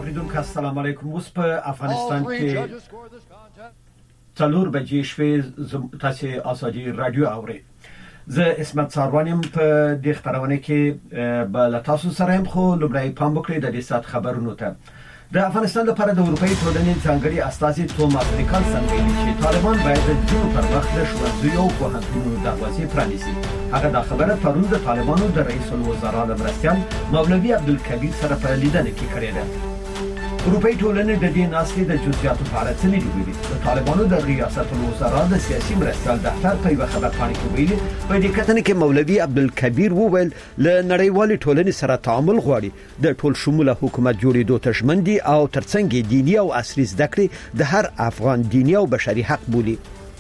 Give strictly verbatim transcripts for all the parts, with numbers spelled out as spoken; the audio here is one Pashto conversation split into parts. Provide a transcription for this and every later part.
اوریدونکو السلام علیکم. اوس په افغانستان کې څلور بجې شوې تاسو ازادي رادیو اورئ. زه اسمت ساروانیم په دې خبرونه کې بل تاسو سره هم خو لومړی پام وکړئ د دې سات خبرونو ته. د افغانستان لپاره د اروپאי ټولنې ځانګړي استازي توماس نیکلسن ویلي چې طالبان باید د جنوب پر مخ د ښوونځیو او پوهنتونونو دروازې پرانیزي. هغه دا خبره پرون د طالبانو د رئیس الوزرا د مرستیال مولوي عبدالکبیر سره په لیدنه کې کړې ده. اروپאי ټولنې د دې ناسې د جزئیاتو په اړه څه نه دی ویلي. د طالبانو د ریاست الوزرا د سیاسي مرستیال دفتر په یو خبرپاڼه کې ویلي په دې کتنه کې مولوي عبدالکبیر وویل له نړیوال ټولنې سره تعامل غواړي، د ټول شموله حکومت جوړېدو ته ژمن دي او ترڅنګ دینی او عصري زده کړې د هر افغان دینی او بشري حق بولي.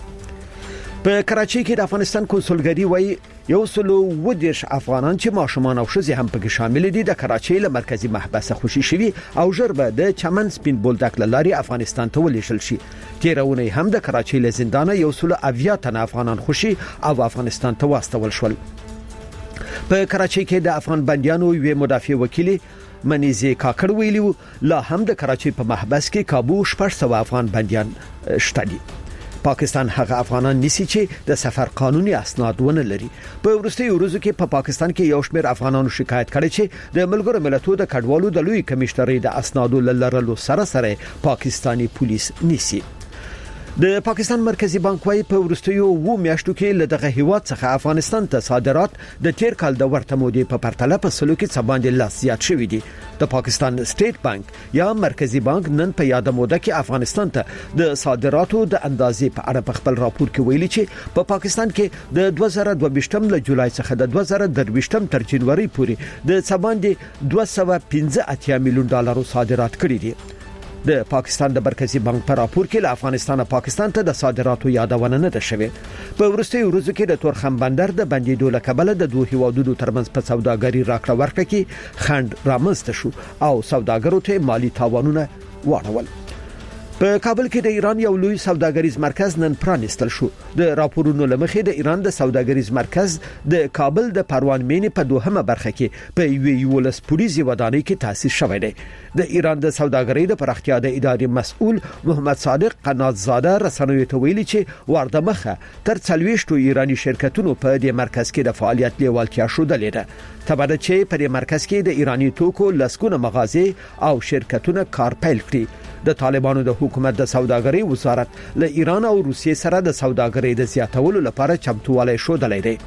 په کراچۍ کې د افغانستان کنسولګری وایي یو سلو ودیش افغانان چې ماشومان او ښځې هم پکې شامل دي د کراچۍ له مرکزی محبسه خوشي شوي او ژربه د چمن سپین بولدک لاري افغانستان ته ولېږل شي. تیرونه هم د کراچۍ له زندانه یو سلو اویا تن افغانان خوشي او افغانستان ته واستول شول. په کراچۍ کې د افغان بنديانو یو مدافع وکیل منیزه کاکړ ویلو لا هم د کراچۍ په محبس کې کابو شپږ سوه افغان بنديان شته دي. پاکستان هغه افغانان نسی چې د سفر قانوني اسناد ونه لري. په ورستیو ورځو کې په پا پاکستان کې یو شمېر افغانانو شکایت کړی چې د ملګرو ملتونو د کډوالو د لوی کمشنرۍ د اسنادو لرلو سره سره پاکستانی پولیس نسی. د پاکستان مرکزی بانک وايي په ورستیو و میاشتو کې له دغه هیواد څخه افغانستان ته صادرات د تیر کال د ورته مودې په پرتله په سلو کې څه باندې لاس زیات شوي دي. د پاکستان سټیټ بانک یا مرکزی بانک نن په یاد موده کې افغانستان ته د صادراتو د اندازې په اړه په خپل راپور کې ویلي چې په پا پاکستان کې د دوه زره دوه ویشتم له جولای څخه د دوه زره درې ویشتم تر جنوري پورې د څه باندې دوه سوه پنځه اتیا میلیون ډالر صادرات کړي دي. د پاکستان د مرکزی بانک په راپور کې له افغانستان او پاکستان ته د صادراتو یادونه نه ده شوې. په ورستیو ورځو کې د تورخم بندر د بندیدو له کبله د دوه هیوادونو ترمنځ په سوداګري راکړه ورکړه کې خنډ رامنځته شو او سوداګرو ته مالی تاوانونه واړول. په کابل کې د ایران یو لوی سوداګریز مرکز نن پرانیستل شو. د راپورونو لمخې د ایران د سوداګریز مرکز د کابل د پروان مینې په دوهمه برخه کې په یو یولس پولیسي ودانۍ کې تاسیس شوی دی. د ایران د سوداګرۍ د پراختیا د ادارې مسؤل محمد صادق قناتزاده رسنیو ته ویلي چې ورته مخه تر څلويشتو ایرانی شرکتونو په دې مرکز کې د فعالیت لیوالتیا شودلې ده. تبعد چې په دې مرکز کې د ایرانی توکو لسګونه مغازې او شرکتونه کار پیل کړي. د طالبانو د حکومت د سوداګرۍ وزارت له ایران او روسیې سره د سوداګرۍ د زیاتولو لپاره چمتووالی شودلې دی.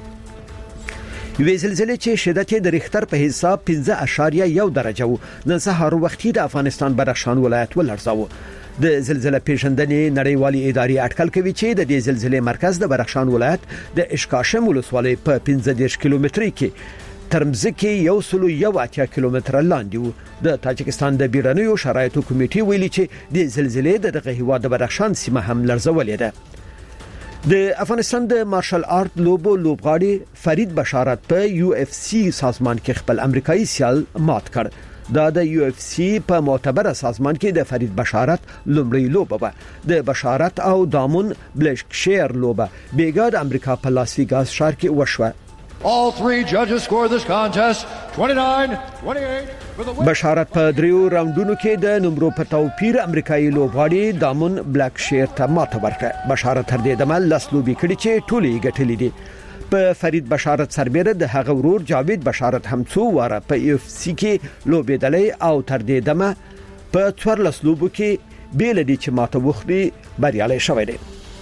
یوې زلزلې چې شدت یې د ریختر په حساب پنځه اعشاریه یو درجه و نن سهار وختي د افغانستان بدخشان ولایت ولړزاوه. د زلزلې پیژندنې نړیوالې ادارې اټکل کوي چې د دې زلزلې مرکز د بدخشان ولایت د اشکاشم ولسوالۍ په پنځه دېرش کیلومتري کې ترمزکه یو سلو یو اتیا کیلومتره لاندې وو. د تاجکستان د بیرنیو شرایطو کمیټې ویلي چې د زلزلې د دغه هیواد د بدخشان سیمه هم لرزولې ده. د افغانستان د مارشل آرت لوبو لوبغاړي فرید بشارت په یو اف سی سازمان کې خپل امریکایي سیال مات کړ. دا د یو اف سی په معتبره سازمان کې د فرید بشارت لومړی لوبه و. د بشارت او دامون بلشکشیر لوبه بیګا د امریکا په لاس ویګاس ښار کې وشوه. All three judges scored this contest twenty-nine twenty-eight. بشارت په دریو راوندونو کې د نمبرو په توپیر امریکایي لوبغاړي دامون بلک شیر ته ماته ورکړه. بشارت تر دې دمه لس لوبې کړې چې ټولې ګټلې دي. په فرید بشارت سربېره د هغه ورور جاوید بشارت هم څو واره په یو اف سی کې لوبېدلی او تر دې دمه په څوارلس لوبو کې بیل دي چې ماته وخوري بریالي شوی دی.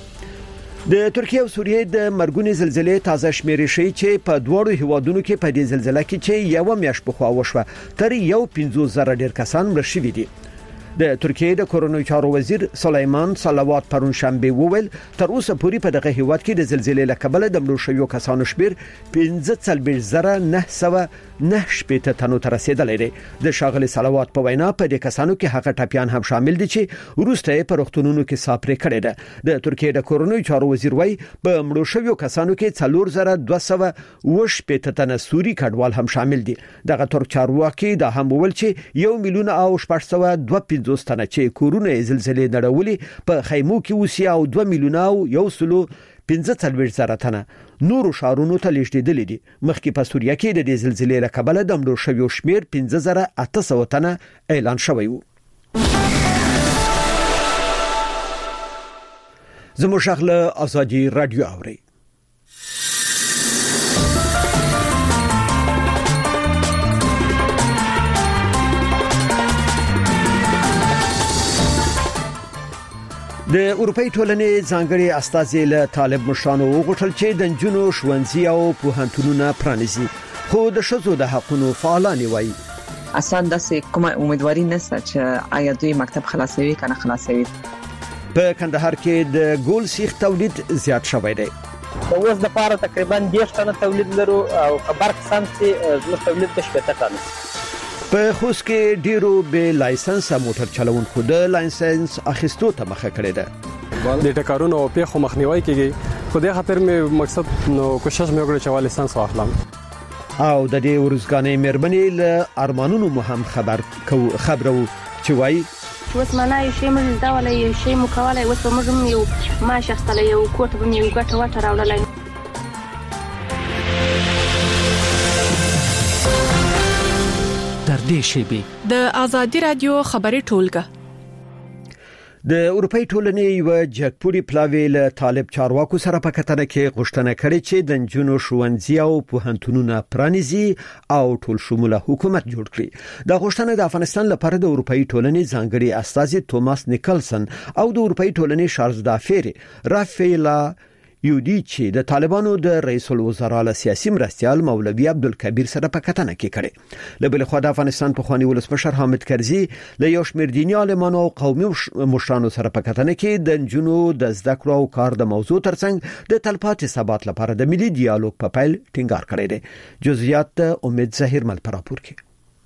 د ترکیه او سوریې د مرګونې زلزلې تازه شمیرې شي چې په دوړو هیوادونو کې په دې زلزلې کې چې یو میاشت په خوا وشوه تر یو پنځوس زره ډیر کسان مړ شوي دي. د ترکیه د کورونو چارو وزیر سلیمان صلوات پرون شنبه وویل تر اوسه پورې په دغه هیواد کې د زلزلې له کبله د مړو شویو کسانو شمیر پنځه څلوېښت زره نه سوه نه شپېته تنو ته رسیدلی دی. د ښاغلي صلوات په وینا په دې کسانو کې هغه ټپیان هم شامل دي چې وروسته په روغتونونو کې ساپرې کړې ده. د ترکیه د کورونو چارو وزیر وایي په مړو شویو کسانو کې څلور زره دوه سوه اوه شپېته تنه سوري کډوال هم شامل دي. دغه ترک چارواکي دا هم وویل چې یو میلیون او شپږ سوه دوه پنځوس تنه چې کورونه زلزلې نړولې په خیمو کې اوسي او دوه میلیونه او یو سلو پنځه څلوېښت زره تنه نورو ښارونو ته لیږدېدلي دي. مخکې په سوریه کې د دې زلزلې له کبله د مړو شویو شمېر پنځه زره اته سوه تنه اعلان شوی و. زموږ غږ له آزادي رادیو اوري. د اروپאי ټولنې ځانګړي استازي له طالب مشرانو وغوښتل چې د نجونو ښوونځي او پوهنتونونه پرانیزي، خو د ښځو د حقوقو فعالان وایي اسان داسې کومه امیدواري نشته چې آیا دوی مکتب خلاصوي کنه خلاصوي. په کندهار کې د ګول سیخ تولید زیات شوی دی. اوس د پاره تقریبا دېرش ټنه تولید لرو او خبر قسم چې زموږ تولید د شپږ ټنه. په خوست کې ډیرو به لایسنس موټر چلوونکو د لایسنس اخیستو ته مخه کړې ده. د ټکرونو او پیښو مخنیوي کیږي، خو د خاطر مې مقصد نو کوشش مې وکړ چې لایسنس واخلم. او د دې ورزګانې مېرمنې له ارمانونو مهم خبر خبرو چې وایي وس منای شي موږ دا ولې شي مو کولای وس موږ یو ما شخصله یو کوټ به یو ګټه وټه راوړلای. تر دې شی به د آزادي رادیو خبري ټولګه د اروپאי ټولنې یو جګپوري پلاوی له طالب چارواکو سره په کتنه کې غوښتنه کړې چې د نجونو ښوونځي او پوهنتونونه پرانیزي او ټول شموله حکومت جوړ کړي. دا غوښتنه د افغانستان لپاره د اروپאי ټولنې ځانګړي استازي توماس نیکلسن او د اروپאי ټولنې شارلز دافیر رافیلا یودی چې د طالبانو د رئیس الوزرا له سیاسي مرستيال مولوي عبدالکبیر سره په کتنه کې کړي. له بل خوا د افغانستان په خواني ولسمشر حامد کرزي له یو شمېر دیني عالمانو او قومي مشرانو سره په کتنه کې د نجونو د زده کړو او کار د موضوع ترڅنګ د تلپاتې ثبات لپاره د ملي ډیالوګ په پیل ټینګار کړی دی. جزئیات امید ظاهر مل پراپور کې.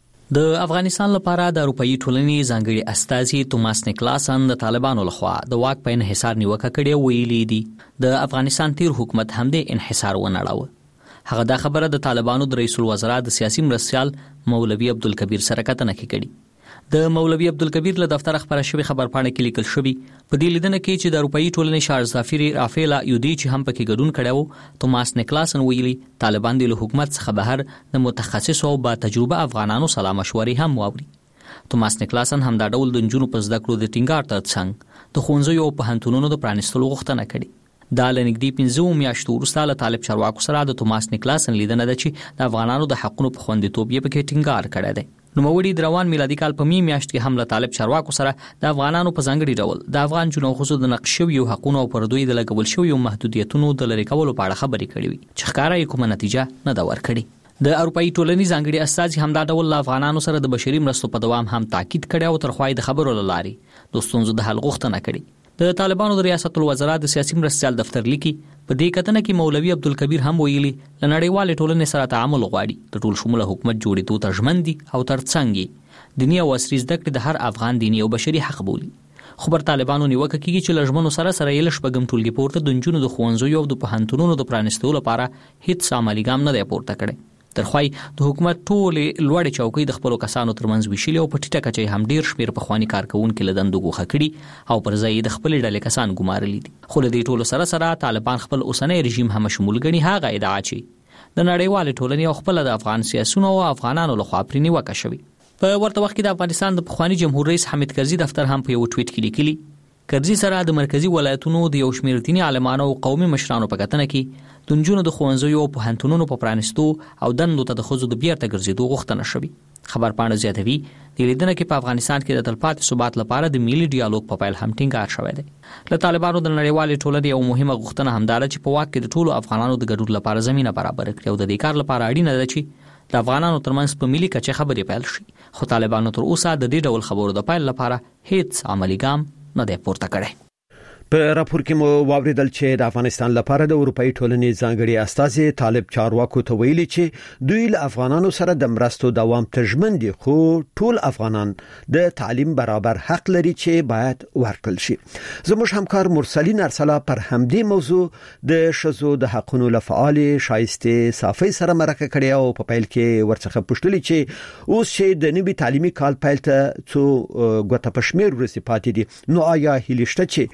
د افغانستان لپاره د اروپאי ټولنې ځانګړي استازي توماس نیکلاسن د طالبانو لخوا د واک په انحصار نیوکه کړې ویلي دي د افغانستان تیر حکومت هم د انحصار ونړاوه. هغه دا خبره د طالبانو د رئیس الوزرا د سیاسي مرستيال مولوي عبدالکبیر سره کتنه کړي. د مولوي عبدالکبیر له دفتر خبره شوی خبرپاڼه کې لیکل شوی په دې لیدنه کې چې د اروپאי ټولنې شارلز دافیر رافیلا یودی چې هم پکې ګډون کړو، توماس نیکلاسن ویلي طالبان د حکومت څخه بهر د متخصص او با تجربه افغانانو سره مشورې هم واوري. توماس نیکلاسن هم دا ډول د نجونو په زده کړو د ټینګار ترڅنګ د ښوونځیو او پوهنتونونو د پرانیستلو غوښتنه کړې. دا لنګدي پنځه میاشتو وروسته له طالب چارواکو سره د توماس نیکلاسن لیدنه ده چې د افغانانو د حقوقو په خوندیتوب یې پکې ټینګار کړی دی. نوموړي د روان میلادي کال په می میاشت کې هم له طالب چارواکو سره د افغانانو په ځانګړي ډول د افغان جنو خصوص د نقش شویو حقوقو او پردوی د لګول شویو محدودیتونو د لری کولو په اړه خبرې کړې وي چې ښکارا یې کومه نتیجه نه دا ورکړي. د اروپאי ټولنې ځانګړي استازي هم دا ډول له افغانانو سره د بشري مرستو په دوام هم تاکید کړی او ترخوای د خبرو لاري د ستونزو د حل غوښتنه کړې. د طالبانو د ریاست الوزرا د سیاسي مرستيال دفتر لیکي په دې کتنه کې مولوي عبدالکبیر هم ویلي ل نړیوال ټولنې سره تعامل غواړي د ټول شموله حکومت جوړېدو ته ژمن دي او ترڅنګ دینی او عصري زده کړې د هر افغان دینی او بشري حق بولي. خبر طالبانو نیوکه کوي چې لژمنو سره سره یې لشپګم ټولګي پورته د نجونو د ښوونځیو او د پوهنتونونو د پرانیستلو لپاره هیڅ عملي ګام نه دی پورته کړی. ترخوای د حکومت ټولې لوړې چوکۍ د خپل کسانو ترمنځ ویشلې او په ټیټه کچې هم ډیر شمیر په خواني کارکونکو لدندو غوخه کړي او پر ځای د خپل ډلې کسان ګمارلي دي. خو له دې ټولو سره سره طالبان خپل اوسنۍ رژیم هم شمول غني هغه ادعا چې د نړیوال ټولنې او خپل د افغان سیاسيونو او افغانانو لخوا پرې نیوکه شوی. په ورته وخت کې د افغانستان د پخوانی جمهور رئیس حامد کرزي دفتر هم په یو ټویټ کې لیکلي کرزي سره د مرکزی ولایتونو د یو شمېر دیني عالمانو او قومي مشرانو په کتنه کې د نجونو د ښوونځیو او پوهنتونونو په پرانیستو او دندو ته د ښځو د بیرته ګرځېدو غوښتنه شوې. خبرپاڼه زیاتوي د لیدنه کې په افغانستان کې د تلپاتې ثبات لپاره د ملي ډیالوګ په پیل هم ټینګار شوی دی. له طالبانو د نړیوالې ټولنې یو مهمه غوښتنه همدا ده چې په واک کې د ټولو افغانانو د ګډون لپاره زمينه برابر کړي او د دې کار لپاره اړینه ده چې د افغانانو ترمنځ په ملي کچه خبرې پیل شي. خو طالبانو تر اوسه د دې ډول خبرو د پیل لپاره هیڅ عملی ګام نه دی پورته کړی. په راپور کې مو واوریدل چې د افغانستان لپاره د اروپאי ټولنې ځانګړي استازي طالب چارواکو ته ویلي چې دوی له افغانانو سره د مرستو دوام تضمین دي، خو ټول افغانان د تعلیم برابر حق لري چې باید ورکړل شي. زموږ همکار مرسلین ارسلا پر همدې موضوع د شذو د حقونو لفعال شایسته صافي سره مرکه کړې او په پیل کې ورڅخه پوښتنه چې اوس چې د نوي تعلیمي کال پیل ته څو غوته پښمیر ورسې پاتې دي، نو آیا هیلشته چې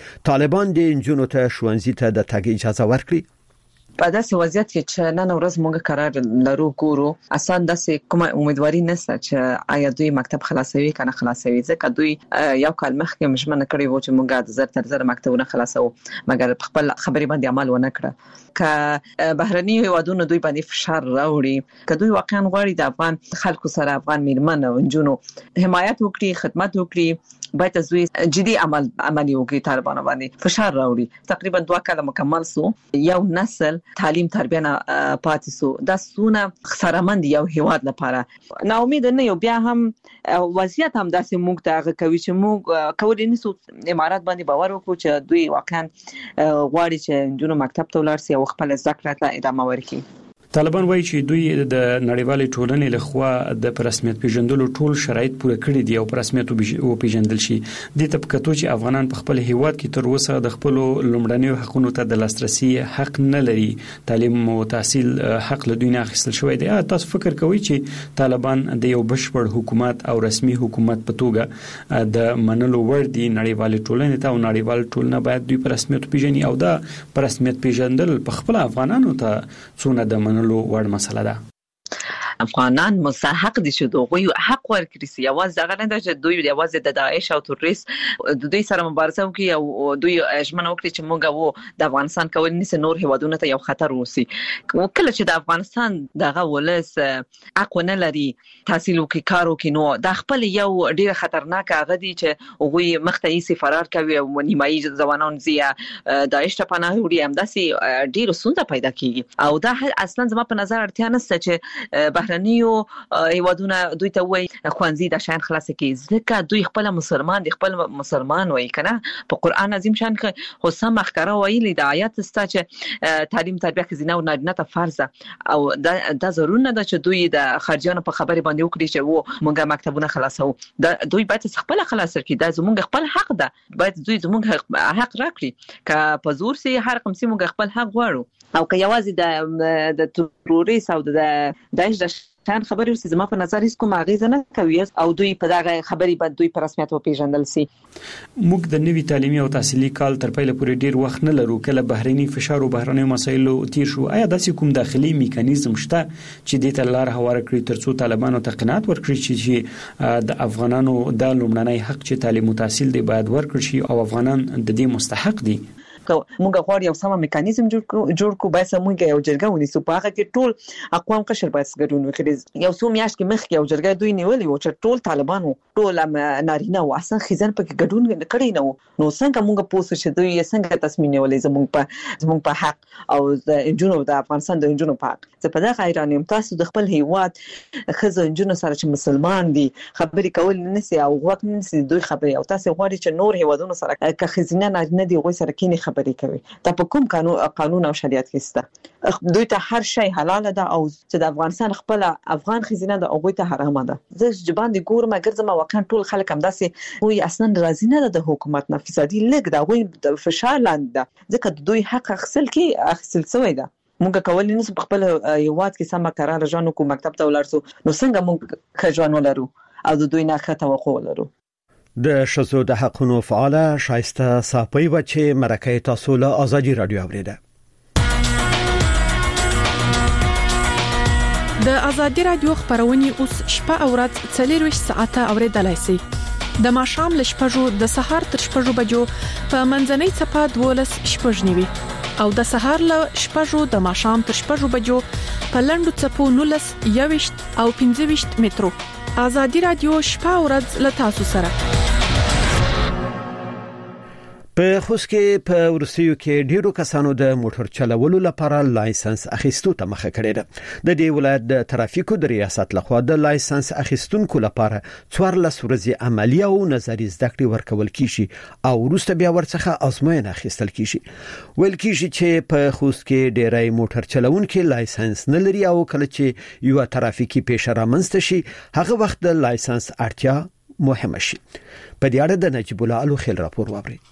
طالبان د انجونو ته ښوونځي ته د تګ اجازه ورکړي؟ په داسې وضعیت کې چې نن ورځ موږ قرار لرو ګورو اسان داسې کومه امیدواري نشته چې آیا دوی مکتب خلاصوي کنه خلاصوي، ځکه دوی یو کال مخکې مشمنه کړی و چې موږ د زر تر زر مکتبونه خلاصو، مګر خپل خبرې باندې عمل ونه کړ. که بهرني هیوادونو دوی باندې فشار راوړي، که دوی واقعا غواړي د افغان خلکو سره افغان میرمن او جنونو حمایت وکړي، خدمت وکړي، باید از دوی جدي عمل عملی وکړي، طالبانو باندې فشار راوړي. تقریبا دوه کاله مکمل سو، یو نسل تعلیم تربیه نه پاتې سو، دا سونه خسارمند یو هیواد لپاره. نا امید نه یو بیا هم وضعیت هم داسې موږ ته هغه کوي چې موږ کولای نشو امارات باندې باور وکړو چې دوی واقعا غواړي چې جنونو مکتب ته ولاړ شي او خپل ذکر ته ادامه ورکړي. طالبان وایي چې دوی د نړیوالې ټولنې لخوا د رسمیت پیژندلو ټول شرایط پوره کړي دي او رسمیت او پیژندل شي. د تپکتو چې افغانان په خپل هیواد کې تر اوسه د خپل لومړنیو حقوقو ته د لاسرسي حق نه لري، تعلیم او تحصیل حق له دوی نه اخیستل شوی دی. تاسو فکر کوئ چې طالبان د یو بشپړ حکومت او رسمي حکومت په توګه د منلو وړ دي؟ نړیوالې ټولنې ته او نړیوال ټولنه باید دوی په رسمیت پیژني او دا په رسمیت پیژندل په خپل افغانانو ته څونه د منلو وړ مسله ده. افغانان مستحق دي چې دوی حق ورکړي سي. یوازې دغه نه چې دوی یوازې د داعش او تروریست د دوی سره مبارزه وکړي او دوی ژمنه وکړي چې موږ وو د افغانستان کول نس نور هیوادونو ته یو خطر وسی. کله چې د افغانستان دغه ولس حق نه لري تحصیل وکړي، کار وکړي، نو د خپل یو ډیر خطرناک هغه دي چې هغه مختعي فرار کوي او نیمایي ځوانان زیه داعش ته پناه وړي، هم داسې ډیر سونده پیدا کیږي. او دا اصلا زما په نظر اړتیا نشته چې بهرنیو هیوادونه دوی ته وایي خوانزي د شان خلاص کی، ځکه دوی خپل مسلمان دي، خپل مسلمان وایي کنه په قران عظیم شان کې خو سم مخکره وایي د آیات ستا چې تعلیم تربیه کې زینه او نارینه ته فرض او دا د ضروري نه ده چې دوی د خارجيانو په خبرې باندې وکړي چې وو موږ مکتبونه خلاصو. دا دوی باید خپل خلاص کړي، دا زموږ خپل حق ده، باید دوی زموږ حق راکړي. که په زور سي هر کوم سي موږ خپل حق غواړو، او که یوازې د د تروریست او د داعش د شان خبرې ورسې زما په نظر هیڅ کوم اغیزه نه کوي او دوی په دغه خبرې باندې دوی په رسمیت وپیژندل سي. موږ د نوي تعلیمي او تحصیلي کال تر پیله پورې ډیر وخت نه لرو، کله بهرني فشار او بهرني مسایلو تیر شو. آیا داسې کوم داخلي میکانیزم شته چې د تلار هواره کړی ترڅو طالبانو ته قناعت ورکړي چې د افغانانو د لومړنۍ حق چې تعلیم او تحصیل دی باید ورکړي شي او افغانان د دې مستحق دي؟ موږ غواړو یو سم میکانیزم جوړ کړو جوړ کو باید موږ یو جرګه ونیسو، په هغه کې ټول اقوام قشر باید ګډون وکړي. یو څو میاشتې کې مخکې یو جرګه دوی نیولې و چې ټول طالبانو ټول نارینه او اصلا خزن پکې ګډون کړی نه و، نو څنګه موږ پوسو چې دوی څنګه تصمیم نیولې زموږ په زموږ په حق او د جنونو د افغانستان د جنونو په حق. زه په دغه ایران یم، تاسو د خپل هیواد خزن جنونو سره چې مسلمان دي خبرې کول نه سي او وخت نه سي دوی خبرې، او تاسو غواړئ چې نور هیوادونو سره که خزینه نارینه دي غوي سره کینی خبرې کوي. دا په کوم قانون قانون او شریعت کې سته؟ دوی ته هر شی حلال ده او چې د افغانستان خپل افغان خزینه ده او غوي ته حرام ده. زه جبان دي ګورم اگر زما واقعا ټول خلک هم داسې وي اصلا راضي نه ده د حکومت نه، فسادي لګ دا غوي د فشار لاندې ده، ځکه دوی حق اخیستل کې اخیستل سوی ده. موږ کولای نشو په خپل یواد کې سم قرار ژوند کو مکتب ته ولرسو، نو څنګه موږ خجوان ولرو او د دوی نه خطا وقو ولرو. د شذو د حقونو فعال شایسته صاحبي و چې مرکه تاسو له ازادي رادیو اوریده. د ازادي رادیو خبرونه اوس شپه او ورځ څلور ساعته اوریدلای شئ. د ماښام ل شپږو د سهار تر شپږو بجو په منځنۍ صفه دولس شپږ نیوي او د سهار ل شپږو د ماښام تر شپږو بجو په لندو صفو نولس یويشت او پنځه ویشت مترو. ازادي رادیو شپه او ورځ ل تاسو سره. په خوست کې په ورسیو کې ډیرو کسانو د موټر چلولو لپاره لایسنس اخیستو ته مخه کړې ده. د دې ولایت د ترافیکو د ریاست لخوا د لایسنس اخیستونکو لپاره څوارلس ورځې عملی او نظري زده کړې ورکول کیږي او وروسته بیا ورڅخه ازموینه اخیستل کیږي. ویل کیږي چې په خوست کې ډیری موټر چلونکي لایسنس نه لري او کله چې یو ترافیکي پیښه رامنځته شي هغه وخت د لایسنس اړتیا مهمه شي. په دې اړه د نجیب الله الو خیل راپور وابري.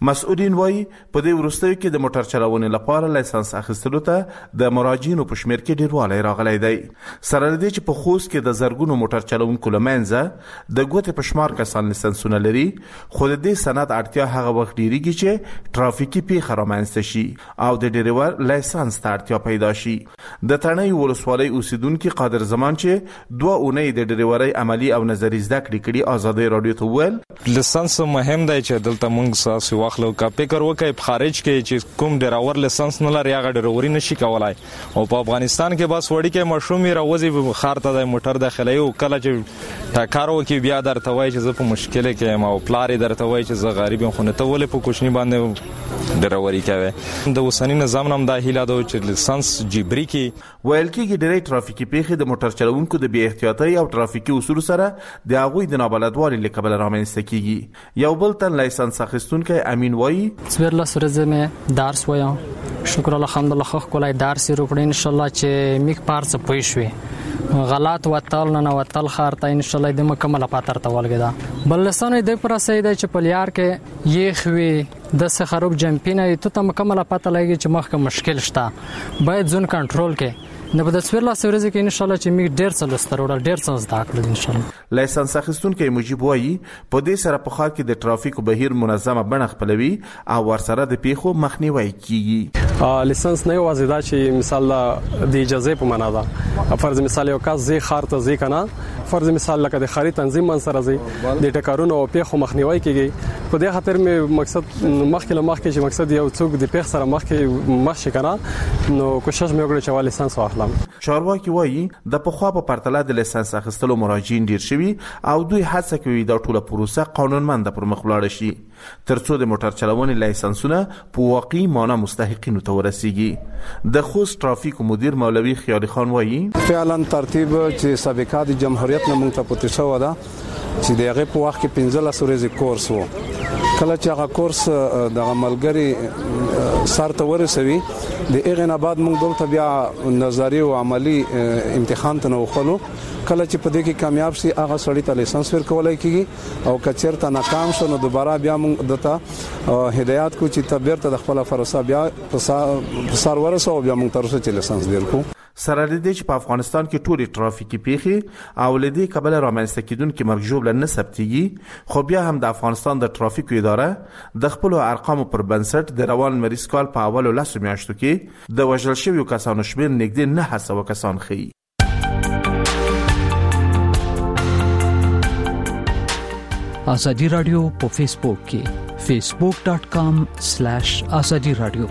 مسؤلین وایي په دې وروستیو کې د موټر چلونې لپاره لایسنس اخیستلو ته د مراجعینو په شمیر کې ډیروالی راغلی دی. سره له دې چې په خوست کې د زرګونو موټر چلونکو له منځه د ګوتې په شمار کسان لایسنسونه لري، خو د دې سند اړتیا هغه وخت ډیریږي چې ترافیکي پیښه رامنځته شي او د ډریور لایسنس ته اړتیا پیدا شي. د تڼۍ ولسوالۍ اوسیدونکي قادر زمان چې دوه اونۍ د ډریورۍ عملی او نظري زده کړې کړي ازادۍ رادیو ته وویل لایسنس مهم دی چې دلته موږ ساسي واخلو کا فکر وکړي په خارج کې چې کوم ډریور لایسنس نه لري هغه ډریوري نشي کولای، او په افغانستان کې بس وړي کې مشرومي راوځي خار ته د موټر داخلي او کله چې ټاکارو کې بیا درته وایي چې زه په مشکل کې ما او پلار درته وایي چې زه غریب یم، خو نه ته ولې په کوچنی باندې ډریوري کوي. د اوسنی نظام هم دا هیله ده چې لایسنس جبري کې ویل کېږي ډېری ترافیکي پیښې د موټر چلوونکو د بې احتیاطۍ او ترافیکي اصولو سره د هغوی د نابلدوالي له کبله رامنځته کېږي. یو بل تن لایسنس اخیستونکی امین وایي څوارلس ورځې مې درس وایم، شکر الحمدلله ښه ښکلی درس یې وکړی انشاءالله چې میک پار څه پوه شوې غلط وتل نه وتل ښار ته انشاءالله د مکمله پاتر ته ولګېده. بل لسانو د پرسې دی چې په لیار کې یخ وي د څه خراب جمپینه ته ته مکمله پته لګي چې مخکې مشکل شته باید ځون کنټرول کې نه بده څوارلس ورځې کې انشاءالله چې میک ډېر څه لوستل وړل ډېر څه زده کړل انشاءالله. لایسنس اخیستونکی مجیب وایي په دې سره په ښار کې د ترافیکو بهیر منظمه بڼه خپلوي او ورسره د پیښو مخنیوی کیږي. لایسنس نه یوازې دا چې مثال د اجازه په معنا ده، فرض مثال یو کس زی خار ته زی کنه فرض مثال لکه د خاري تنظیم من سره زی د ټکرونو او پیښو مخنیوی کیږي. په دې خاطر مې مقصد مخکې له مخکې چې مقصد یو څوک د پیښ سره مخکې مخ شي کنه نو کوشش مې وکړ چې لایسنس واخلم. چارواکي وایي د پخوا په پرتله د لایسنس اخیستلو مراجعین ډیر شوي او دوی هڅه کوي دا ټوله پروسه قانونمند پر مخ ولاړه شي ترڅو د موټر چلونې لایسنسونه په واقعي معنا مستحقینو ته ورسیږي. د خوست ترافیک مدیر مولوي خیالي خان وایي فعلا ترتیب چې سابقه د جمهوریت نه مونږ ته پته شو ده چې دغه په وخت کې پنځلس ورځې کورس وو، کله چې هغه کورس د عملګری سر ته ورسوي د هغه نه بعد موږ دلته بیا نظری او عملی امتحان ته وخلو، کله چې په دې کې کامیاب شي هغه سړی ته لایسنس ورکولای کیږي او کچیر ته ناکام شو نو دوباره بیا موږ دته هدایت کو چې تبیر ته د خپل فرصه بیا په سر ورسو بیا موږ ترسه چې لایسنس درکو. سره لدې چې په افغانستان کې ټولې ترافیکي پیښې او لدې کبل رامنځته کېدونکو مرګ ژوبله نه ثبتېږي، خو بیا هم د افغانستان د ترافیکو اداره د خپل ارقامو پر بنسټ د روان مریض کال په اولو لسو میاشتو کې د وژل شویو کسانو شمېر نږدې نه سوه کسان ښیي. ازادي رادیو په فیسبوک کې فیسبوک ډاٹ کام سلیش ازادي رادیو.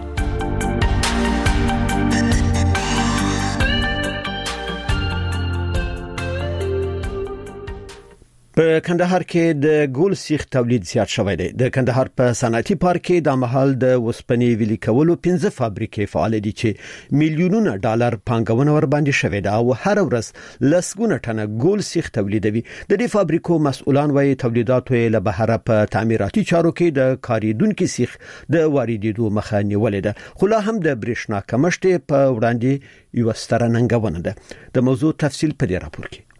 په کندهار کې د ګول سیخ تولید زیات شوی دی. د کندهار په صنعتي پارک کې د مهال د وسپنې ویلي کولو پنځه فابریکې فعال دي چې میلیونونه ډالر پانګونه ور باندې شوې ده او هر ورځ لسګونه ټنه ګول سیخ تولیدوي. د دې فابریکو مسؤلان وايي تولیداتو له بهره په تعمیراتي چارو کې د کاریدونکو سیخ د واردېدو مخه نیولې ده، خو لا هم د برېښنا کمښت په وړاندې یو ستره ننګونه ده. د موضوع تفصیل په دې راپور کې.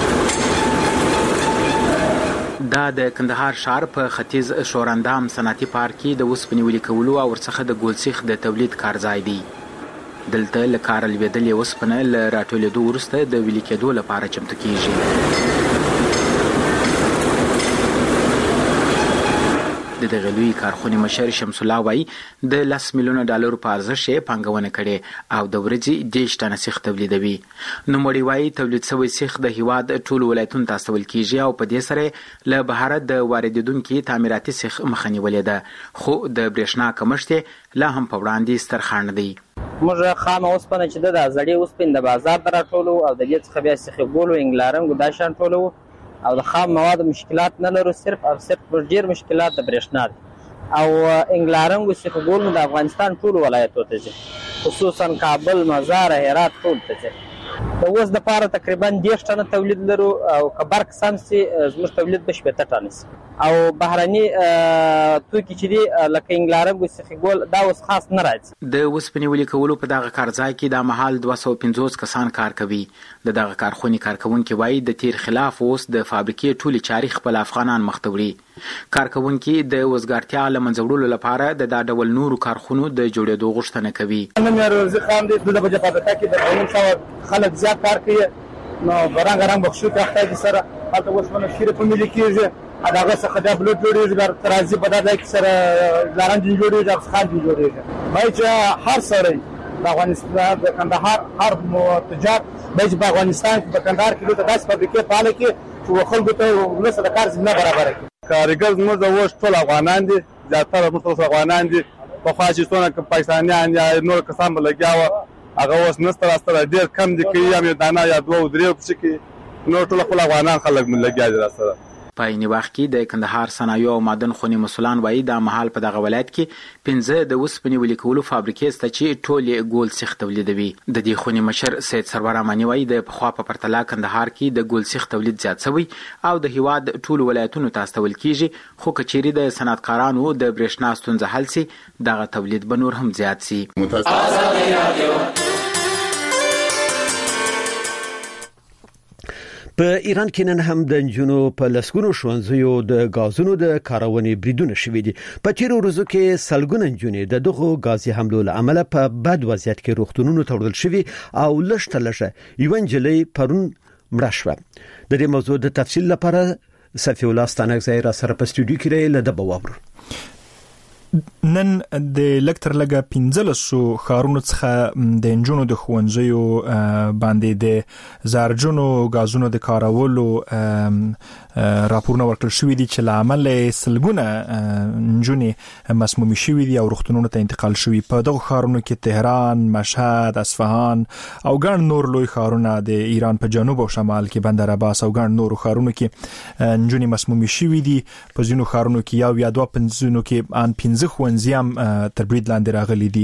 دا د کندهار ښار په ختیځ شوراندام صنعتي پارک کې د اوسپنې ویلي کولو او ورڅخه د ګول سیخ د تولید کارځای دی. دلته له کاره لوېدلې اوسپنه له راټولېدو وروسته د ویلي کېدو لپاره چمتو کېږي. د دغه لوی کارخونې مشر شمس الله وایي د لس میلیونه ډالرو په ارزښت یې پانګونه کړې او د ورځې دېرش ټنه سیخ تولیدوي. نوموړي وایي تولید شوی سیخ د هیواد ټولو ولایتونو ته استول کېږي او په دې سره له بهره د واردېدونکو تعمیراتي سیخ مخه نیولې ده، خو د برېښنا کمښت لا هم په وړاندې ستر خنډ دی. موږ خامه اوسپنه چې د زړې اوسپنې د بازار نه راټولو او د دې څخه بیا سیخ ګولو انګلارنګو دا شان ټولو او د خام مواد مشکلات نه لرو، صرف او صرف ډېر مشکلات د برېښنا دي او انګلارنګو سیخ ګول د افغانستان ټول ولایتونو ته ځي، خصوصا کابل، مزار، هرات ټول ته ځي د اوس د پاره تقریبا دیرش ټنه تولید لرو او که برق سم سي زموږ تولید به شپېته ټنه سي او بهرني توکي چې دي لکه انګلارنګ او سیخګول دا اوس خاص نه راځي. د اوسپنې ولې کولو په دغه کارځای کې د مهال دوه سوه پنځوس کسان کار کوي. د دغه کارخونې کارکونکي وایي د تیر خلاف اوس د فابریکې ټولې چارې خپل افغانان مخ ته وړي. کارکونکي د وزګارتیا له منځه وړلو لپاره د دا ډول نورو کارخونو د جوړېدو غوښتنه کوي. نن روزي خام دي د بجې فابریکه کې د قانون څو خلک زیات کار کوي نو برانګ رنګ بخښو ته د سره حالت اوس باندې شیره په ملي کېږي هغه څخه د بلوټ جوړیږي بر ترازی په دغه کې سره لارنج جوړیږي او خال جوړیږي. مای چې هر سره د افغانستان د کندهار هر تجار د افغانستان په کندهار کې د داس فابریکې فعال کې چې خلکو ته ولسه د کار زمينه برابر کړي. کارګر زموږ د وښ ټول افغانان دي زیاتره موږ افغانان دي په فاشیستونو کې پاکستانیان یا نور کسان بلګیاوه هغه اوس نستر استر ډیر کم دي کې یا مې دانا یا دوه درې څه کې نور ټول خپل افغانان خلک ملګیا دي سره. په عین وخت کې د کندهار صنایع او معدن خونې مسولان وایي د مهال په دغه ولایت کې پنځه د اوسپنې ولې کولو فابریکې سته چې ټولې ګول سیخ تولیدوي. د دې خونې مشر سید سرور امانی وایي د پخوا په پرتله کندهار کې د ګول سیخ تولید زیات شوی او د هیواد ټول ولایتونو ته استول کیږي خو کچېری د صنعتکارانو د برېښنا ستونزه حل سي دغه تولید به نور هم زیات سي. په ایران کې نن هم د جنونو په لسګونو ښوونځیو د غازونو د کارونې بریدونه شوې دي. په تیرو ورځو کې سلګونه جنونې د دغه غازي حملو له امله په بد وضعیت کې روغتونونو ته وړل شوي او لږ تلشه یو نجلۍ پرون مړه شوه. د دې موضوع د تفصیل لپاره صفی الله ستانکزی را سره په سټوډیو کې له دبا وورو. نن د لکتر لګه پنځلسو خارونو څخه د انجونو د خوونځیو باندې د زارجونو غازونو د کارولو راپورونه ورکړل شوې دي چې لامل سلګونه انجونې مسمومي شوې دي او روغتونونو ته انتقال شوې. په دغه خارونو کې تهران، مشهد، اصفهان او ګڼ نور لوی خارونه د ایران په جنوب او شمال کې بندر عباس او ګڼ نور خارونو کې انجونې مسمومي شوې دي. په ځینو خارونو کې یو یا دوه پنځونو کې ان پنځه خوندزي هم تر برید لاندې راغلي دي.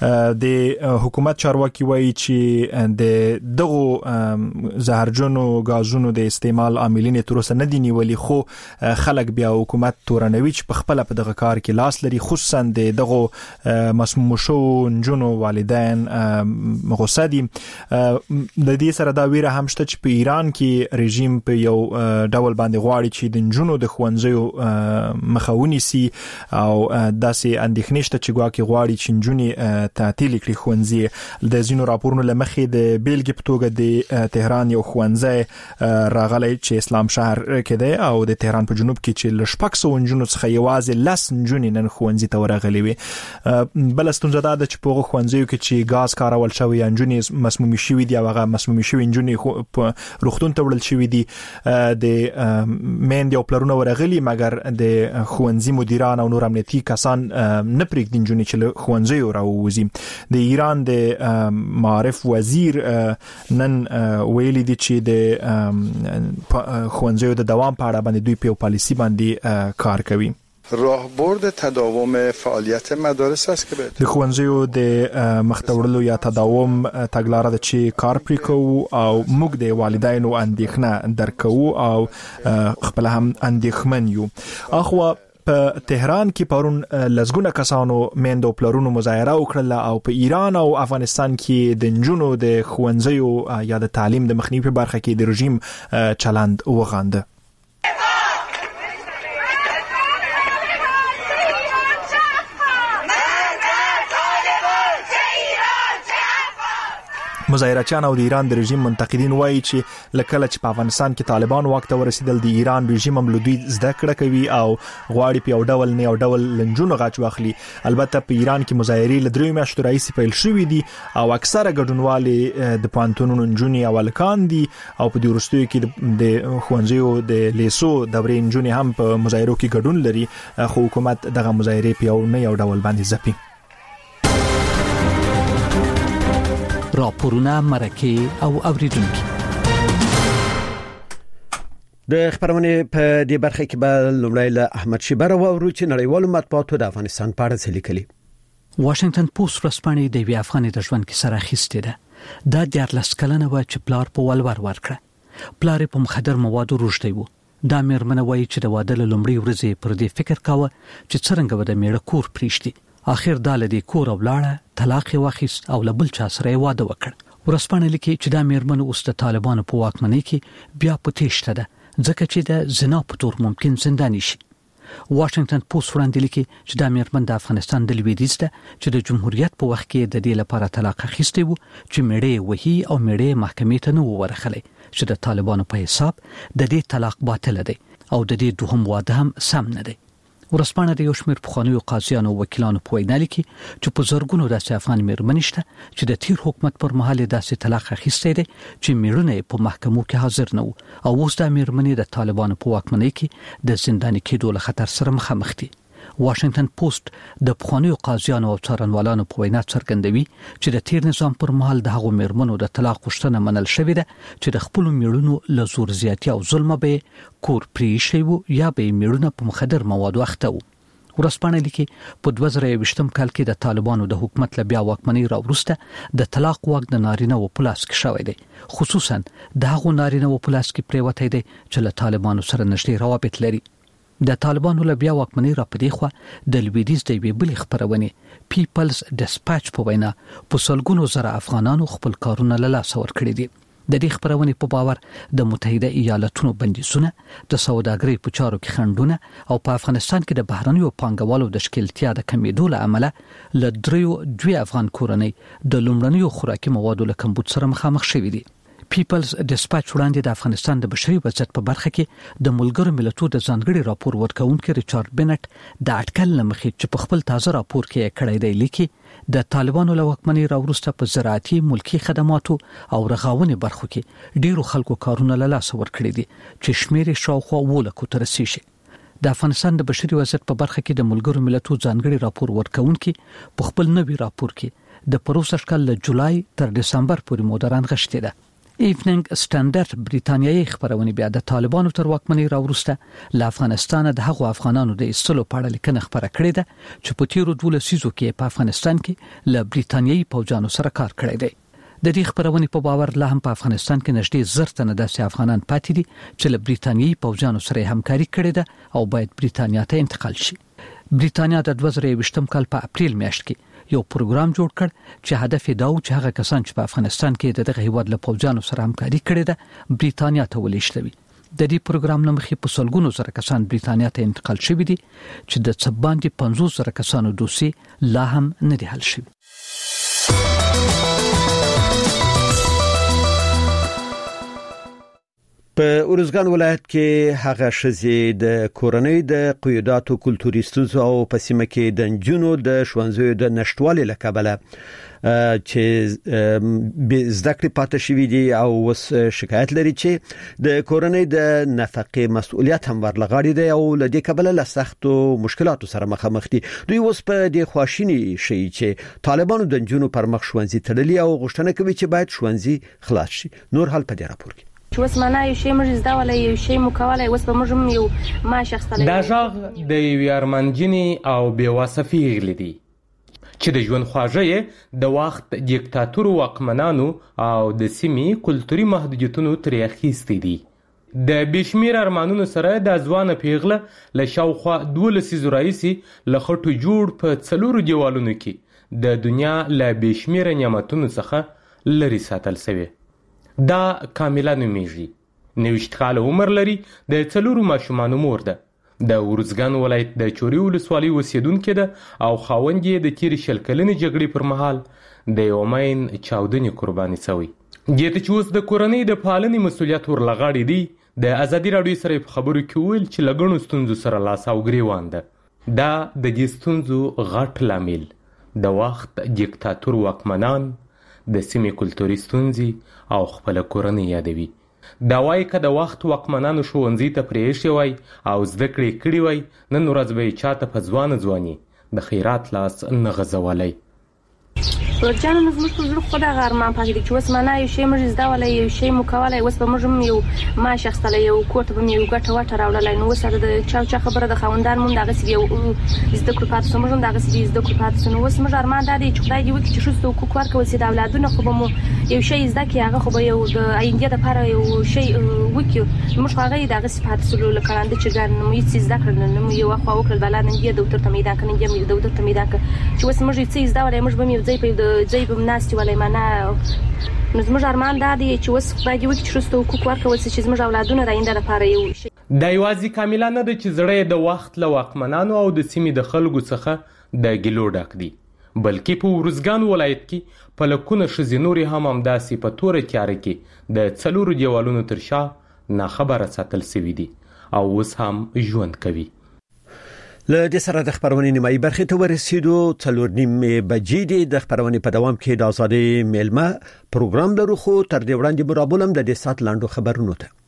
د حکومت چارواکي وایي چې د دغه زهرجنو غازونو د استعمال عاملین تر اوسه نه دي نیولي خو خلک بیا حکومت تورنوي چې په خپل په دغه کار کې لاس لري خصوصا د دغه مسموم شو نجونو والدین غوسه دي. د دې سره دا ویره هم شته چې په ایران کې رژیم په یو ډول باندې غواړي چې د نجونو د خوندزیو مخاوني سي او داسې اندېښنې شته چې ګواکې غواړي چې نجونې تعطیل کړي ښوونځي. د ځینو راپورونو له مخې د بیلګې په توګه د تهران یو ښوونځی راغلی چې اسلام شهر کې دی او د تهران په جنوب کې چې له شپږ سوه نجونو څخه یوازې لس نجونې نن ښوونځي ته ورغلې وې. بله ستونزه دا ده چې په هغو ښوونځیو کې چې ګاز کارول شوی یا نجونې مسمومي شوي دي او هغه مسمومي شوي نجونې په روغتون ته وړل شوي دي. د میندې او پلرونه ورغلي مګر د ښوونځي مدیران او نور امنیتي کسان نه پرېږدي نجونې چې له ښوونځیو راووځي. د ایران د معارف وزیر نن ویلي دي چې د ښوونځیو د دوام په اړه باندې دوی په پالیسی باندې کار کوي. راهبرد تداوم فعالیت مدارس است که د ښوونځیو د مختورلو یا تداوم تګلاره ده چې کار پرې کوو او موږ د والدینو اندېښنه درکوو او خپل هم اندېښمن یو. اخوا په تهران کې پرون لزګونه کسانو میندو پلرونو مظاهره وکړه او په ایران او افغانستان کې د نجونو د ښوونځیو یا د تعلیم د مخنیوي په برخه کې د رژیم چلند وغانده. مظاهرچیان او د ایران د رژیم منتقدین وایي چې لکه چې په افغانستان کې طالبان واک ته ورسېدل د ایران رژیم هم له دوی زده کړه کوي او غواړي په یو ډول نه یو ډول لنجونو غچ واخلي. البته په ایران کې مظاهرې له دریو میاشتو راهیسې پیل شوې دي او اکثره ګډونوالې د پوهنتونونو نجونې او هلکان دي او په دې وروستیو کې د ښوونځیو د لیسو دورې نجونې هم په مظاهرو کې ګډون لري خو حکومت دغه مظاهرې په یو نه یو ډول باندې ځپي. راپورونه مرکه او اوریدونکو د خبرونه په دې برخه کې به لومړی له احمد شیبر او ورو چې نړیوالو مطبوعاتو د افغانستان په اړه څه لیکلي. واشنگټن پوسټ ورځپاڼې د وی افغاني د ژوند کې سره اخیستې ده دا دیارلس کلنه و چې پلار په ولور ورکړه. پلار په مخدر موادو روږدی و. دا مېرمنه وایي چې د واده له لومړۍ ورځې پر دې فکر کاوه چې څرنګه به د میړه کور پریږدي. اخر دا له دې کور ولاړه، طلاق یې واخیست او له بل چا سره یې واده وکړ. ورسپانه لیکي چې دا مېرمنه اوس د طالبانو په واکمنۍ کې بیا په تېښته ده، ځکه چې د زنا په تور ممکن زنداني شي. واشنگټن پوسټ وړاندې لیکي چې دا مېرمن د افغانستان د لویدیځ ده چې د جمهوریت په وخت کې د دې لپاره طلاق اخیستی و چې میړه وهي او میړه محکمې ته نه ورخلي چې د طالبانو په حساب د دې طلاق باطل دی او د دې دوهم واده هم سم نه دی. ورسپانه د یو شمېر پخوانیو قاضیانو او وکیلانو په وینا لیکي چې په زرګونو داسې افغان مېرمنې شته چې د تیر حکومت پر مهال داسې طلاق اخیستی دی چې میړونه په محکمو کې حاضر نه وو او اوس دا مېرمنې د طالبانو په واکمنۍ کې د زنداني کېدو له خطر سره مخامخ دي. واشنگټن پوسټ د پخوانیو قاضیانو او څارنوالانو په وینا څرګندوي چې د تیر نظام پر مهال د هغو مېرمنو د طلاق غوښتنه منل شوې ده چې د خپلو میړونو له زور زیاتي او ظلم به کور پریښی وو یا به میړونه په مخدر موادو اخته وو. ورسپانه لیکي په دوه زره یوویشتم کال کې د طالبانو د حکومت له بیا واکمنۍ راوروسته د طلاق واک د نارینه و په لاس کې شوی دی، خصوصا د هغو نارینه و په لاس کې پریوتی دی چې له طالبانو سره نږدې روابط لري. د طالبانو له بیا واکمنۍ را پدې خوا د لویدیځ د یوې بلې خپرونې پیپلز ډسپاچ په وینا په سلګونو زره افغانانو خپل کارونه له لاسه ورکړي دي. د دې خپرونې په باور د متحده ایالاتونو بندیزونه، د سوداګرۍ په چارو کې خنډونه او په افغانستان کې د بهرنیو پانګوالو د ښکیلتیا د کمیدو له امله له دریو دوی افغان کورنۍ د لومړنیو خوراکي موادو له کمبود سره مخامخ شوي دي. پیپلز ډسپاچ وړاندې د افغانستان د بشري وضعیت په برخه کې د ملګرو ملتونو د ځانګړي راپور ورکونکي ریچارډ بنټ د اټکل لمخې چې په خپل تازه راپور کې کړی دی لیکي د طالبانو له واکمنۍ راوروسته په زراعتي، ملکي خدماتو او رغاونې برخو کې ډیرو خلکو کارونه له لاسه ورکړي دي چې شمیر یې شاوخوا اووه لکو ته رسیږي. د افغانستان د بشري وضعیت په برخه کې د ملګرو ملتونو ځانګړي راپور ورکونکي په خپل نوي راپور کې د پروسږ کال له جولای تر دسمبر پورې مودران غشتي ده. ایوننګ سټانډرډ بریتانیایي خبرونه بیا د طالبانو تر واکمنۍ راوروسته له افغانستان د هغو افغانانو د ایستلو په اړه لیکنه خبره کړې ده چې په تیرو دوله سیزو کې په افغانستان کې له بریتانیایي پوځانو سره کار کړی دی. د دې خبرونه په باور لا هم په افغانستان کې نږدې زر تنه داسې افغانان پاتې دي چې له بریتانیایي پوځانو سره همکاري کړې ده او باید بریتانیا ته انتقال شي. بریتانیا د دوه زره یوویشتم کال په اپریل میاشت کې یو پروګرام جوړ کړ چې هدف یې دا و چې هغه کسان چې په افغانستان کې د دغه هیواد له پوځانو سره همکاري کړې ده بریتانیا ته ولېږدوي. د دې پروګرام له مخې په سلګونو زره کسان بریتانیا ته انتقال شوي دي چې د څه باندې پنځوس زره کسانو دوسیې لا هم نه دي حل شوي. په اورزګان ولایت کې هغه شزې د کورنۍ د قیوداتو کلتوري ستونزو او په سیمه کې د نجونو د ښوونځیو د نشټوالي له کبله چې به زده کړې پاتې شوې دي او وس شکایت لري چې د کورنۍ د نفقې مسؤلیت هم ورلغاړي دی او له دې کبله له سختو مشکلاتو سره مخامخ دي. دوی اوس په دې خواشینی شي چې طالبانو د نجونو پر مخ ښوونځي تړلي او غوښتنه کوي چې باید ښوونځي خلاص شي. نور حال په دې راپور کې چې وس معنا یو شی موږ زده ولای یو شی مو کولای وس به موږ هم یو ما شخص دا ژغ د یو ارمانجنې او بیواسفي غلي دي چې د ژوند خواږه د وخت دیکتاتور واکمنانو او د سیمې کلتوري محدودیتونو ترې اخیستي دي. د بشمیر ارمانونو سره د ځوان پیغله له شاوخوا دولس زرايسي له خټو جوړ په څلورو دیوالونو کې د دنیا له بشمیر نعمتونو څخه لري ساتل شوی. دا کاملا نومیږي، نوښت کال عمر لري، د څلورو ماشومانو مور ده، د ورزګان ولایت د چوري ولسوالۍ اوسیدونکې ده او خاوند یې د تیرې شل کلنې جګړې پر مهال د یو مین چاودنې قرباني شوی. دې ته چې اوس د کورنۍ د پالنې مسؤلیت ورلغاړي دي، د ازادي راډیو سره په خبرو کې ویل چې له ګڼو ستونزو سره لاس او ګریوان ده. دا د دې ستونزو غټ لامل د وخت دیکتاتور واکمنان، د سیمې کلتوري ستونزې او خپل کورنۍ یادوي. دا وایي که د وخت واکمنانو ښوونځي ته پرېښی وای او زده کړې کړي وای، نن ورځ به یې چاته په ځوانه ځواني د خیرات لاس نه غځولی. ورجانو نو زموږ په زړه خو دا غارمان پاتې دي چې اوس معنا یو شی موږ زده ولای یو شی مو کولای اوس به موږ یو ما شخص ته یو کوټ به یو ګټه وټه راوړلای نو اوس د چا چا خبره د خوندان مونږ دغه سی یو زده کړو پاتې سم موږ دغه سی زده کړو پاتې نو اوس موږ ارمان دا دی چې خدای دې وکړي چې شوستو کو کار کوي چې د اولادونو خو به مو یو شی زده کی هغه خو به یو د آینده لپاره یو شی وکړي موږ هغه دغه صفات سلو لکړاند چې ګان مو یې زده کړل نو یو خو وکړل بلانه دی ډاکټر ته میدان کنه دی ډاکټر ته میدان چې اوس موږ یې زده ولای موږ به یو ځای په ځای به ناست ولای معنا نو زموږ ارمان دا دی چې اوس خدای دې وکړي چې شوستو کو کار کوي چې زموږ اولادونو د آینده لپاره یو شی دا یوازې کاملا نه د چې زړه د وخت له واکمنانو او د سیمې د خلکو څخه د ګلو ډک دي بلکې په ورزګان ولایت کې په لکونه ښځې نورې هم همداسې په توره تیاره کې د څلورو دیوالونو تر شا ناخبره ساتل سوي دي او اوس هم ژوند کوي. له دې سره د خبرونې نیمایي برخې ته ورسېدو څلور نیمې بجې دي د خبرونې په دوام کې د ازادي میلمه پروګرام لرو خو تر دې وړاندې مرابولم د دې سات لاندو خبرونو ته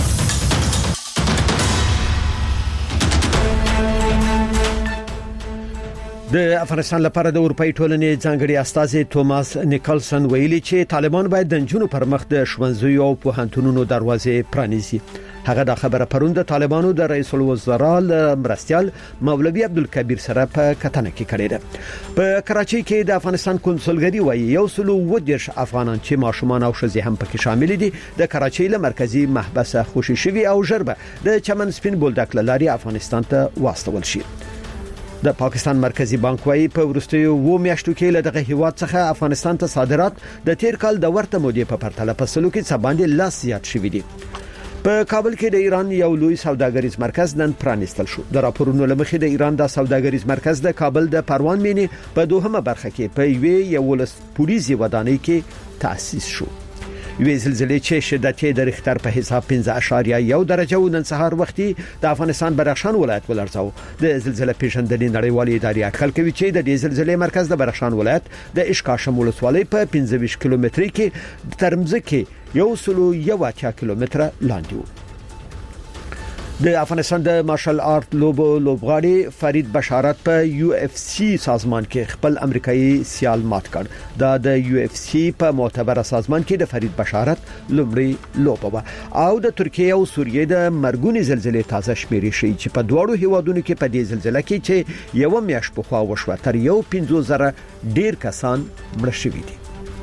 د افغانستان لپاره د اروپאי ټولنې ځانګړي استازي توماس نیکلسن ویلي چې طالبان باید د جنونو پر مخ د ښوونځیو او پوهنتونونو دروازې پرانیزي. هغه د خبره پرون د طالبانو د رئیس الوزرا مرستيال مولوي عبدالکبیر سره په کتنه کې کړې ده. په کراچۍ کې د افغانستان کنسولګری وایي یو سلو ودیش افغانان چې ماشومان او ښځې هم پکې شامل دي د کراچۍ له مرکزی محبسه خوشي شوی او ژربه د چمن سپین بولدک لاري افغانستان ته واستول شي. د پاکستان مرکزی بانک وايي په ورستیو و میاشتو کې له دغه هیواد څخه افغانستان ته صادرات د تیر کال د ورته مودې په پرتله په سلو کې څه باندې لاس زیات شوي دي. په کابل کې د ایران یو لوی سوداګریز مرکز نن پرانیستل شو. د راپورونو لمخې د ایران د سوداګریز مرکز د کابل د پروان مینې په دوهمه برخه کې په یوې یولس پولیسي ودانۍ کې تأسیس شو. یوې زلزلې چې شدت یې د ریختر په حساب پنځه اعشاریه یو درجه و نن سهار وختي د افغانستان بدخشان ولایت ولړزاو. د زلزلې پیژندنې نړیوالې ادارې اټکل کوي چې د دې زلزلې مرکز د بدخشان ولایت د اشکاشم ولسوالۍ په پنځه ویشت کیلومتري کې ترمزه کې یو سلو یو اتیا کیلومتره لاندې و. د افغانستان د مارشل آرت لوبو لوبغاړي فرید بشارت په یو اف سی سازمان کې خپل امریکایي سیال مات کړ. دا د یو اف سی په معتبر سازمان کې د فرید بشارت لومړی لوبه و او د ترکیه او سوریې د مرګونی زلزلې تازه شمیرې شي چې په دواړو هیوادونو کې په دې زلزلې کې چې یو میاشت په خوا وشوه تر یو پنځه زره ډیر کسان مړ شوي دي.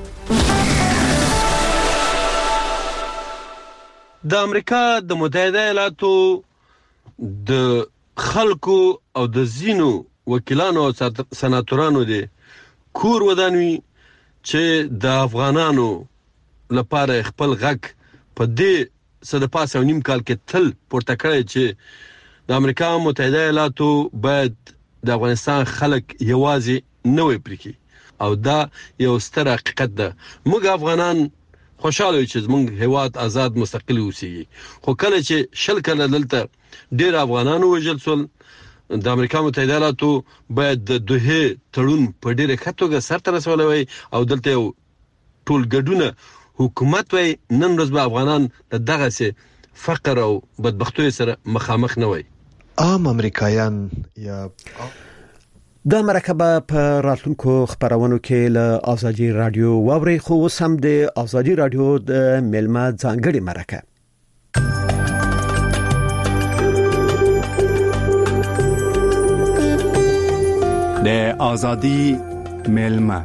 د امریکا د متحده ایالاتو د خلکو او د زینو وکیلانو او سناتورانو د کور ودانوي چې د افغانانو لپاره خپل غږ په دې صد پاس او نیم کال کې تل پورته کړی چې د امریکا متحده ایالاتو باید د افغانستان خلک یوازې نه وي پرېږدي او دا یو ستر حقیقت ده. موږ افغانان خوشاله یو چې زموږ هیواد آزاد مستقل اوسېږي خو کله چې شل کله دلته ډیر افغانانو وژل شول د امریکا متحده ایالاتو باید د دوه تړون په ډیره ښه توګه سرته رسولی وای او دلته یو ټول ګډونه حکومت وای نن ورځ به افغانان د دغسې فقر او بدبختیو سره مخامخ نه وای. عام امریکایان یا د مرکبه په راتلونکو خبرونو کې له ازادي رادیو واوري خو سم د ازادي رادیو د ملما ځانګړي مرکه د ازادي ملما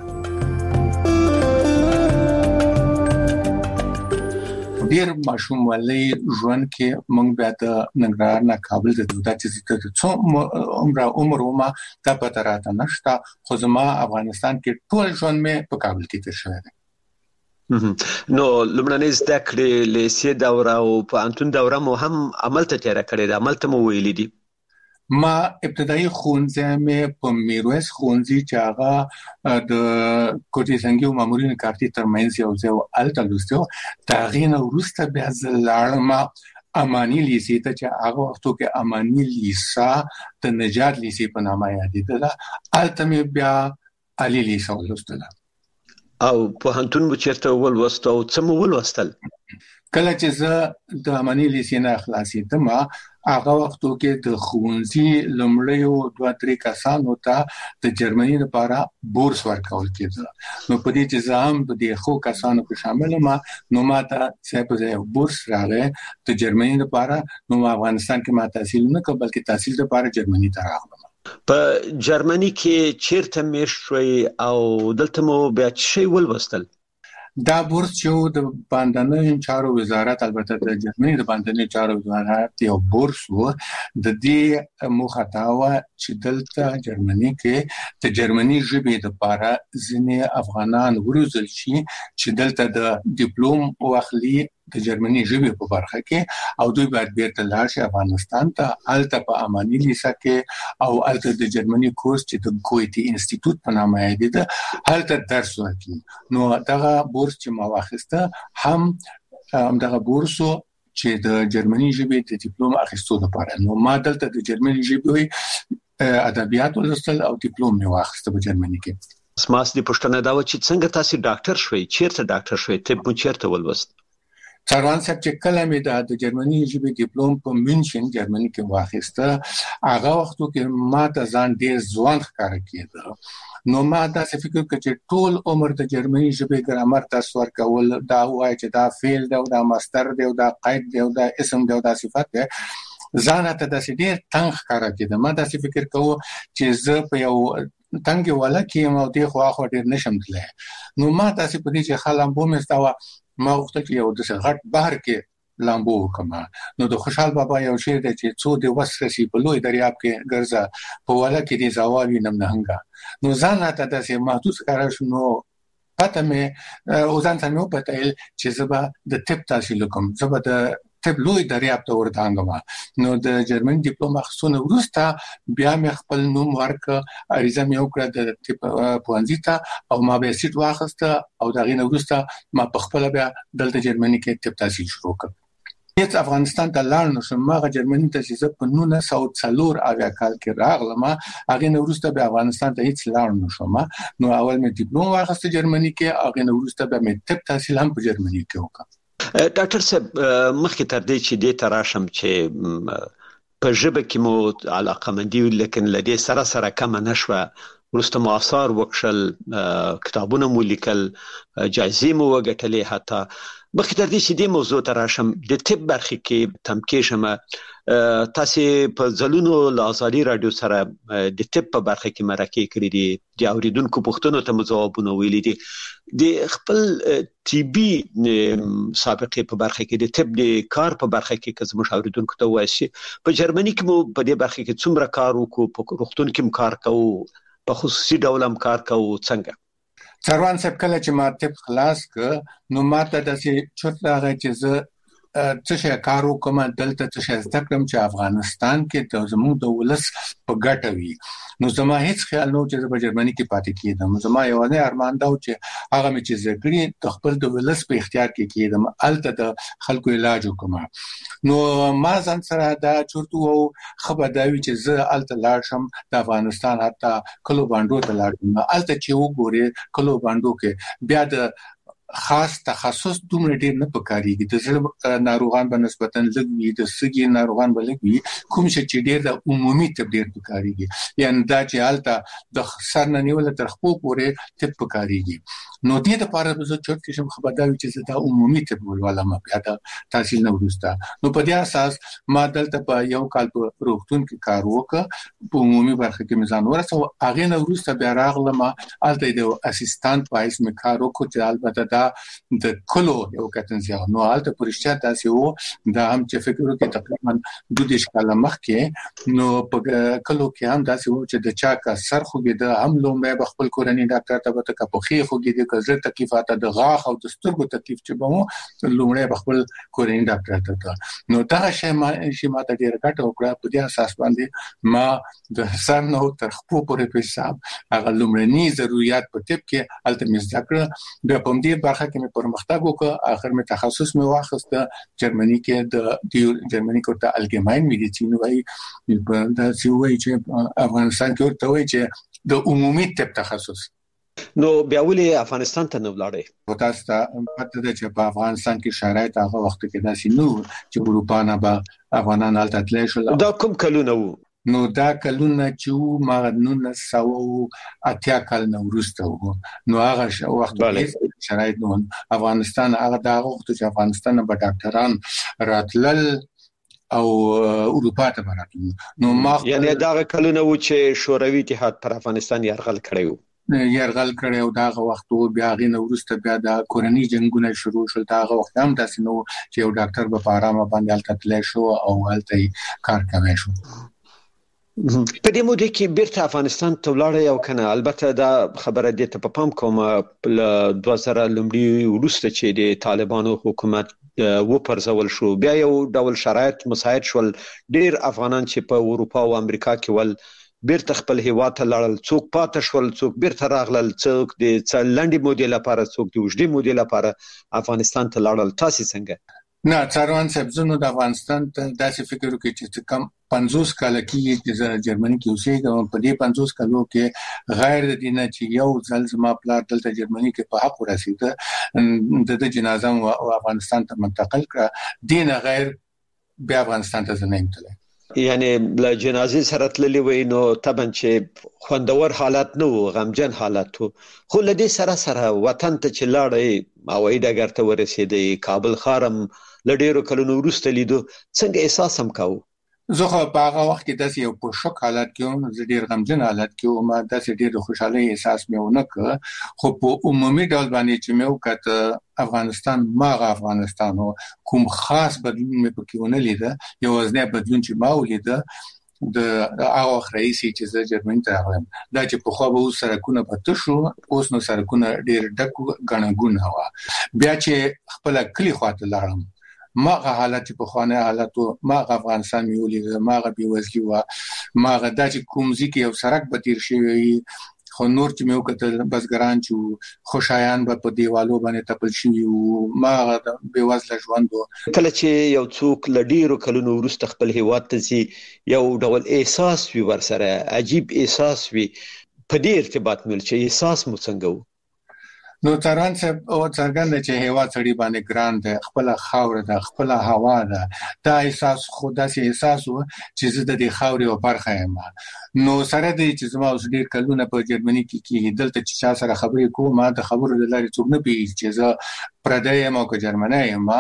ډیر ماشوم ولې ژوند کې موږ بیا د ننګرهار نه کابل ته د چې د څو عمر عمر ما ته پته راته نشته خو زما افغانستان کې ټول ژوند مې په کابل کې تیر شوی دی. نو لمړنۍ زده کړې لیسې دوره او پوهنتون دوره مو هم عمل ته تیاره کړې ده عمل ته مو ویلي دي؟ ما ابتدایي ښوونځی مې په میرویس ښوونځي چې هغه د کوټې زنګي او مامورینو کارتي ترمنځ یو ځای و هلته لوستی و. د هغې نه وروسته بیا زه لاړم اماني لیسې ته چې هغه وختو کې اماني لیسه د نجات لیسې په نامه یادېدله. هلته مې بیا علي لیسه ولوستله. او په هنتون مو چیرته ولوست او څه مو ولوستل؟ کله چې زه د امانی لیسې نه خلاصېدم هغه وختو کې د ښوونځي لومړیو دوه درې کسانو ته د جرمني لپاره بورس ورکول کېده. نو په دې چې زه هم په دې خو کسانو کې شامل یم نو ما ته څه بورس راغی د جرمني لپاره. نو افغانستان کې ما تحصیل نه کړ بلکې تحصیل لپاره جرمني ته راغلم. په جرمني کې چیرته مېشت شوي او دلته مو بیا څه شی ولوستل؟ دا بورس چې د باندنیو چارو وزارت البته د جرمني د باندنیو چارو وزارت یو بورس و د دې موخه دا و چې دلته جرمني کې د جرمني ژبې لپاره ځینې افغانان وروزل شي چې دلته د ډیپلوم واخلي د جرمني ژبې په برخه کې او دوی باید بیرته لاړ شي افغانستان ته الته په امانی لیسه کې او الته د جرمني کورس چې د ګویتي انسټیټیوټ په نامه یې ده الته درس ورکوي. نو دغه بورس چې ما واخیسته هم هم دغه بورسو چې د جرمني ژبې د ډیپلوم اخیستو لپاره. نو ما دلته د جرمني ژبې ادبیات ولوستل او ډیپلوم مې واخیسته په جرمني کې. سماس دې پښتنه دا و چې څنګه تاسو ډاکټر شوي؟ چیرته ډاکټر شوي؟ طب مو چیرته ولوست؟ څاروان صاحب چې کله مې د جرمني ژبې ډیپلوم په مونشن جرمني کې واخیسته هغه وختو کې ما ته ځان ډېر ځوان ښکاره کېده. نو ما داسې فکر وکړ چې ټول عمر د جرمني ژبې ګرامر درس ورکول دا وایي چې دا فعل دی او دا مصدر دی او دا قید دی او دا اسم دی او دا صفت دی ځان ته داسې ډېر تنګ ښکاره کېده. ما داسې فکر کوم چې زه په یو تنګ ولا کې مو دې خو خو ډېر نشم تللی. نو ما داسې په دې چې خلم بو مې استوا ما وختل چې یو د غټ بحر کې لامبو وکما. نو د خوشحال بابا یو شعر دی چې څو د وسرسي په لوی دریاب کې ګرځا په ولا کې دې زواوی نم نهنګا. نو ځان ته داسې محسوس کړم شو. نو پته مې او ځان ته مې پته چې زبا د طب تحصیل کوم زبا د طب لوی دریاب ته ورتانګم. نو د جرمن ډیپلوم اخیستونه وروسته بیا مې خپل نوم ورک اړیزه مې وکړه د طب پوهنځي ته او ما به سیټ واخیسته او دا غینه وروسته ما په خپل بیا دلته جرمني کې طب تحصیل شروع کړ. هیڅ افغانستان ته لاړ نشم. ما جرمني ته چې په نولس سوه څلور اویا کال کې راغلم هغه نه وروسته به افغانستان ته هیڅ لاړ نشم. نو اول مې ډیپلوم واخیسته جرمني کې هغه نه وروسته به مې طب تحصیل هم په جرمني کې وکړ. ډاکټر صاحب مخکې تر دې چې دې ته راشم چې په ژبه کې مو علاقه مندي لیکن لدې سره سره کم نه شوه وروسته مو آثار وکړل کتابونه مو لیکل جایزې مو وګټلې. حتی مخکې تر دې چې دې موضوع ته راشم د طب برخې کې تمکې شم تاسو په ځلونو له ازادي رادیو سره د طب په برخه کې مرکه کړې دي د اوریدونکو پوښتنو ته ځوابونه ویلي دي. د خپل طبي سابقه په برخه کې د طب د کار په برخه کې که زموږ اوریدونکو ته وایي په جرمني کې مو په دې برخه کې څومره کار وکړو؟ په روغتون کې هم کار کوو؟ په خصوصي ډول هم کار کوو؟ څنګه؟ څاروان صاحب کله چې ما طب خلاص ک نو ما ته داسې چوت راغی چې زه څه شي کار وکم دلته څه شي زده کړم چې افغانستان کې د زموږ د ولس په ګټه وي. نو زما هیڅ خیال نو چې په جرمني کې پاتې کېدم. زما یو نه ارمان دا و چې هغه مې چې زګړي د خپل د ولس په اختیار کې کېدم الته د خلکو علاج وکم. نو ما ځان سره دا چورته وو خبرداري چې زه الته لاړ شم د افغانستان حتی کلو باندې ته لاړ شم. الته چې وګوري کلو باندې کې بیا د خاص تخصص دومره ډیر نه پکاريږي. د زړه ناروغان په نسبتا لږ وي، د سږي ناروغان به لږ وي، کوم چې ډیر د عمومي طب ډیر پکاريږي. یعنی دا چې حالت د سر نه نیول تر خپل پورې طب پکاريږي. نو دې د پاره به زه چورت شم خبرداري چې دا عمومي طب ولولم بیا د تحصیل نه ورسته. نو په دې اساس ما دلته په یو کال په روغتون کې کار وکړ، په عمومي برخه کې مزان ورسو. هغه نه ورسته بیا راغلم الته د اسسټانټ پایس مې کار وکړ چې البته د کلو یو کتنځه نو حالت پرشتیا تاسو وو دا هم چې فکر وکړي تقریبا دوه دیش کاله مخکې نو په کلو کې هم تاسو وو چې د چا کا سر خوګي د هم لومې بخپل کورنۍ ډاکټر ته وته کا پخې خوګي د کزر تکلیفات د غاخ او د سترګو تکلیف چې بمو لومړی بخپل کورنۍ ډاکټر ته نو دا شی ما شي ما ته ډیر کټ وکړه. په دې اساس باندې ما د سر نو تر خپل پورې په حساب هغه لومړني ضرورت په ټپ کې التمس ذکر د پم دې برخه کې مې پرمختګ وکړ. اخر مې تخصص مې واخیسته جرمني کې د جرمني کې ته الګماین میډیسین وایي دا چې وایي چې افغانستان کې ورته وایي چې د عمومي طب تخصص. نو بیا ولې افغانستان ته نه ولاړې؟ تاسو ته پته ده چې په افغانستان کې شرایط هغه وخت کې داسې نو چې اروپا نه به افغانان هلته تللی شول. دا کوم کلونه وو؟ نو دا کلونه چې ما نولس سوه اتیا کال نه وروسته وو. نو هغه وخت کې شرایط نو افغانستان هغه دا وخت چې افغانستان به ډاکټران راتلل او اروپا ته براتلل. نو ما یعنی دا کلونه وو چې شوروي اتحاد پر افغانستان یرغل کړی وو. یرغل کړی او داغه وخت بیا غي نو ورسته بیا د کورنۍ جنگونه شروع شول. داغه وخت هم داسې نو چې یو ډاکټر به په آرامه باندې هلته تللی شو او هلته کار کوي شو. په دې موده کې بیرته افغانستان ته ولاړې او کنه؟ البته دا خبره دې ته په پام کوم په دوه زره لومړي وروسته چې د طالبانو حکومت و پرځول شو بیا یو ډول شرایط مساعد شول. ډیر افغانان چې په اروپا او امریکا کې ول بیرته خپل هیواد ته لاړل، څوک پاتې شول، څوک بیرته راغلل، څوک د څلندې مودې لپاره، څوک د اوږدې مودې لپاره افغانستان ته لاړل. تاسو څنګه؟ نه څاروان صاحب زه نو د افغانستان ته داسې فکر وکړ چې کم پنځوس کال کې چې جرمني کې اوسېږم په دې پنځوس کالو کې غیر د دینه چې یو ځل زما پلار دلته جرمني کې په حق ورسېده د جنازه او افغانستان ته منتقل کړه، دینه غیر بیا افغانستان ته نه تللی. یعنی له جنازې سره تللی وای نو طبعا چې خوندور حالت نه وو، غمجن حالت وو، خو له دې سره سره وطن ته چې لاړې او ډګر ته ورسېدې، کابل خارم له ډیرو کلونو وروسته لیدو، څنګه احساس هم کاوه؟ زه خو په هغه وخت کې داسې یو په شوک حالت کې وم، زه ډېر غمجن حالت کې وم، داسې ډېر خوشحالۍ احساس مې ونه کړ. خو په عمومي ډول باندې چې مې وکړ افغانستان ماغه افغانستان کوم خاص بدلون مې پکې ونه لیده. یوازینی بدلون چې ما ولیده د هغه وخت رئیسي چې زه جرمني ته راغلم دا چې په خو به اوس سرکونه پته شو، اوس نو سرکونه ډېر ډک غڼه ګونه وه. بیا چې خپل کلی خواته لاړم ماغه حالت په خوانه حالت ماغه افغانستان میولې ماغه بیوزلی و ماغه د کوم ځکه یو سرک به تیر شوی خو نور چې مې وکړل بسګران چې خوشایان به په دیوالو باندې تپل شي او ماغه بیوزله ژوند. کله چې یو څوک لډیرو کلونو وروسته خپل هیواد ته ځي یو ډول احساس وي ورسره، عجیب احساس وي. په دې ارتباط مل چې احساس مو څنګه و؟ نو تران صاحب او څنګه چې هوا سړی باندې ګران ده، خپل خاور ده، خپل هوا ده، دا احساس خدا سي احساس و چې زه د دې خاورې او برخه یم. نو سره دې چې زما اوس ډیر کلونه په جرمني کې کې دلته چې چا سره خبرې کوم ما د خبرو د لارې څوک نه پیږي چې زه پردی یم او که جرمنی یم.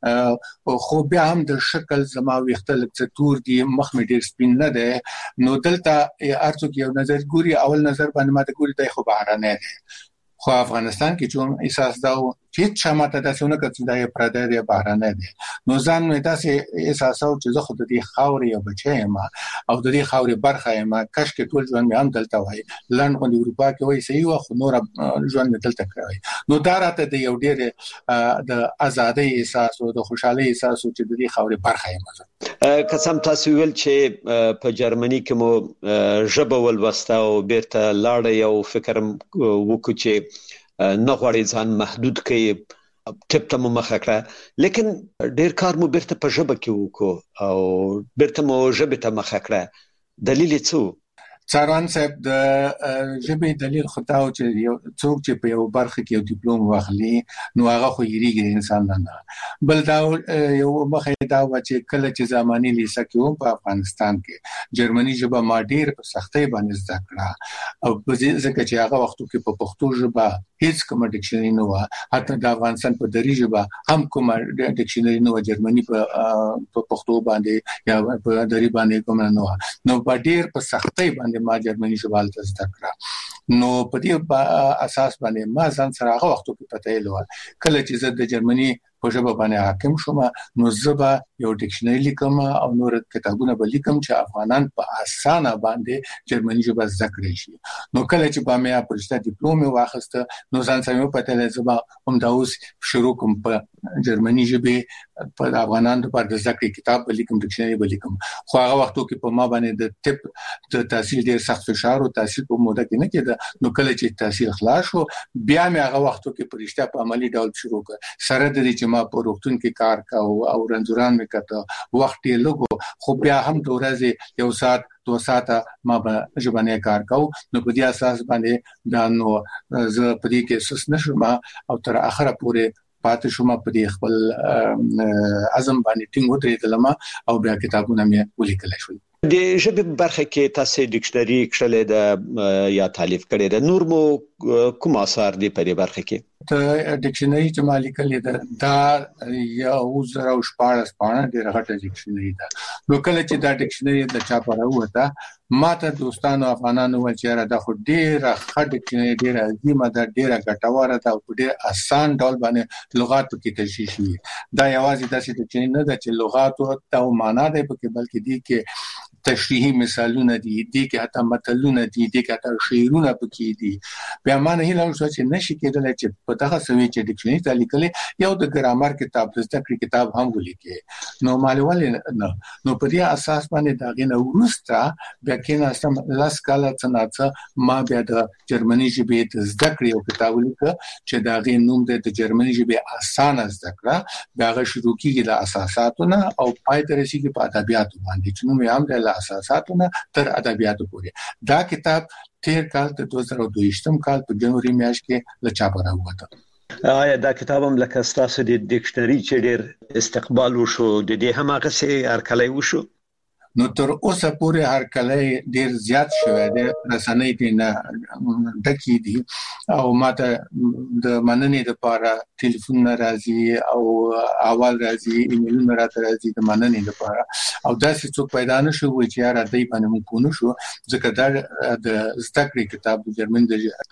خو بیا هم د شکل زما ویښته لږ تور دي، مخ مې ډیر سپین نه دی. نو دلته هر څوک یو نظر ګوري، اول نظر باندې ما ته ګوري دی خو بهرنی دی. خو افغانستان کې چون احساس دا و چې شماته داسې نه کړ چې دا یې پردی دی بهرنی دی. نو ځان مې داسې احساس او چې زه خو د دې خاورې یو بچی یم او د دې خاورې برخه یم. کاش کې ټول ژوند مې هم دلته وای، لنډ غوندې اروپا کې وای صحیح و، خو نور ژوند مې دلته کړی. نو دا راته د یو ډېر د ازادۍ احساس او د خوشحالۍ احساس چې د دې خاورې برخه یم. قسم تاسو ویل چې په جرمني کې مو ژبه ولوسته او بیرته لاړې او فکر وکړو چې نه غواړي ځان محدود کړي، ټپ ته مو مخه کړه، لیکن ډیر کار مو بیرته په ژبه کې وکړو او بیرته مو ژبه ته مخه کړه. دلیل یې څه؟ څاروان صاحب د ژبې دلیل خو دا و چې یو څوک چې په یو برخه کې یو ډیپلوم واخلي نو هغه خو یریږي انسان نه. بل دا یو مخه دا و چې کله چې زماني لیسه کې په افغانستان کې جرمني ژبه ما ډیر په سختۍ باندې زده کړه او ځکه چې هغه وختو کې په پښتو ژبه هیڅ کوم ډکشنري نه و، حتی د افغانستان په دری ژبه هم کوم ډکشنري نه و، جرمني په پښتو باندې یا په دری باندې کوم نه و. نو په ډیر په سختۍ باندې ما جرمني ژبه زده کړه. نو په دې اساس باندې ما ځان سره هغه وختو کې پته ایلو کله چې زه د جرمني په ژبه باندې حاکم شوم نو زه یو ډکشنري لیکم او نور کتابونه به لیکم چې افغانان په اسانه باندې جرمني ژبه زده کړي شي. نو کله چې په مې پرشته ډیپلوم واخیسته نو ځان سره پته لزما هم دا اوس شروع کوم په جرمني ژبه په افغانانو لپاره د زده کړې کتاب به لیکم، ډکشنري به لیکم. خو هغه وختو کې په ما باندې د طب د تحصیل ډیر سخت فشار او تحصیل په موده کې نه کېده. نو کله چې تحصیل خلاص شو بیا مې هغه وختو کې پرشته په عملی ډول شروع کړ. سره د دې چې ما په روغتون کې کار کاوه او رنځوران مې کته، وخت یې لګو، خو بیا هم د ورځې یو ساعت دوه ساعته ما به ژبنی کار کو نو په دې اساس باندې دا نو زه په دې کې سس نشم او تر اخره پورې پاتې شوم په دې خپل عزم باندې ټینګ ودرېدلم او بیا کتابونه مې ولیکل شول. د ژبې برخه کې تاسو ډکشنري کړلې ده یا تالیف کړې ده، نور مو کوم آثار دي په دې برخه کې؟ ته ډکشنري چې ما لیکلې ده دا یو زره او شپاړس پاڼه ډېره غټه ډکشنري ده. نو کله چې دا ډکشنري د چاپ راووته ما ته دوستانو افغانانو ویل چې دا خو ډېره ښه ډکشنري ډېره عظیمه ده، ډېره ګټوره ده او په ډېر اسان ډول باندې لغات پکې تشریح شوي. دا یوازې داسې ډکشنري نه ده چې لغاتو ته معنا دی پکې، بلکې دې کې تشریحي مثالونه دي، دي کې حتی متلونه دي، دي کې حتی شعرونه پکې دي. بیا ما نه هیله وشوه چې نشي کېدلی چې په دغه سوي چې ډکشنري ته لیکلې یو د ګرامر کتاب د زده کړې کتاب هم ولیکې. نو ما ولې نه نو په دې اساس باندې دا غینه وروسته بیا کېناستم لاس کاله څه نه ما بیا د جرمني ژبې د زده کړې یو کتاب ولیکه چې دا غي نوم د جرمني ژبې اسانه زده کړه. دا غي شروع کیږي د اساساتونه او پای ته رسیږي په ادبیاتو باندې چې نوم یې هم د اساساتونه تر ادبیاتو پورې. دا کتاب تیر کال د دوه زره دوه کال په جنوري میاشت کې له چاپ راووته. آیا دا کتاب هم لکه ستاسو د ډکشنري چې ډېر استقبال وشو د دې هم هغه څه هرکلی وشو؟ نو تر اوسه پورې هرکلی ډیر زیات شوی دی، رسنۍ دې نه ډکې دي او ماته د مننې لپاره ټلیفونونه راځي او احوال راځي، ایمیلونه راته راځي د مننې لپاره. او داسې څوک پیدا نه شو چې یاره دی باندې مونږ پوه نه شو، ځکه دا د زده کړې کتاب د جرمن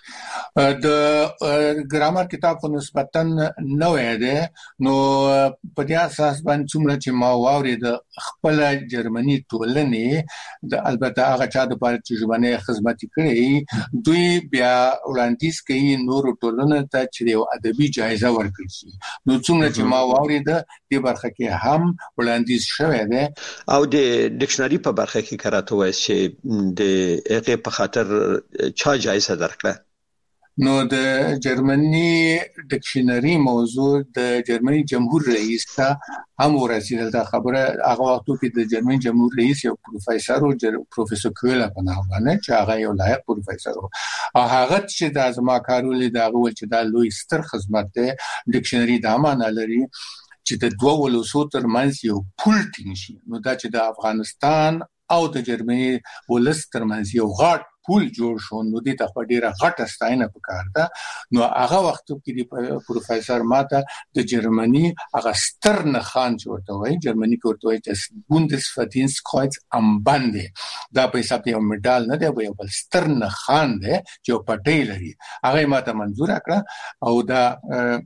د ګرامر کتاب خو نسبتا نوی دی. نو په دې اساس باندې څومره چې ما واورېد خپله جرمني ټولنې د البته هغه چا د پاره چې ژبنی خدمت کړي دوی بیا وړاندیز کوي نور ټولنه ته چې یو ادبي جایزه ورکړي شي. نو څومره چې ما واورېد دې برخه کې هم وړاندیز شوی دی. او د ډکشنري په برخه کې کراته وایي چې د هغه په خاطر چا جایزه درکړه؟ نو د جرمني ډکشنري موضوع د جرمني جمهور رئیس ته هم ورسېدل. دا خبره هغه وختو کې د جرمني جمهور رئیس یو پروفیسور او پروفیسور کویلا په نامه باندې چې هغه یو لایق پروفیسور او هغه چې د ازما کارولې دا غول چې دا لوی ستر خدمت دی. ډکشنري دا معنی لري چې د دوه ولسو ترمنځ یو پول ټینګ شي. نو دا چې د افغانستان او د جرمني ولس ترمنځ یو غاټ پول جوړ شو، نو دې ته ډیره غټه ستاینه پکار ده. نو هغه وخت کې د پروفیسور ماته د جرمني هغه ستر نخان ورته وایي، جرمني کې ورته وایي چې بوندسفردینسtkreuz am Bande. دا په حساب یو میډال نه دی، یو بل ستر نخان دی چې یو پټی لري. هغه ماته منظور کړه او دا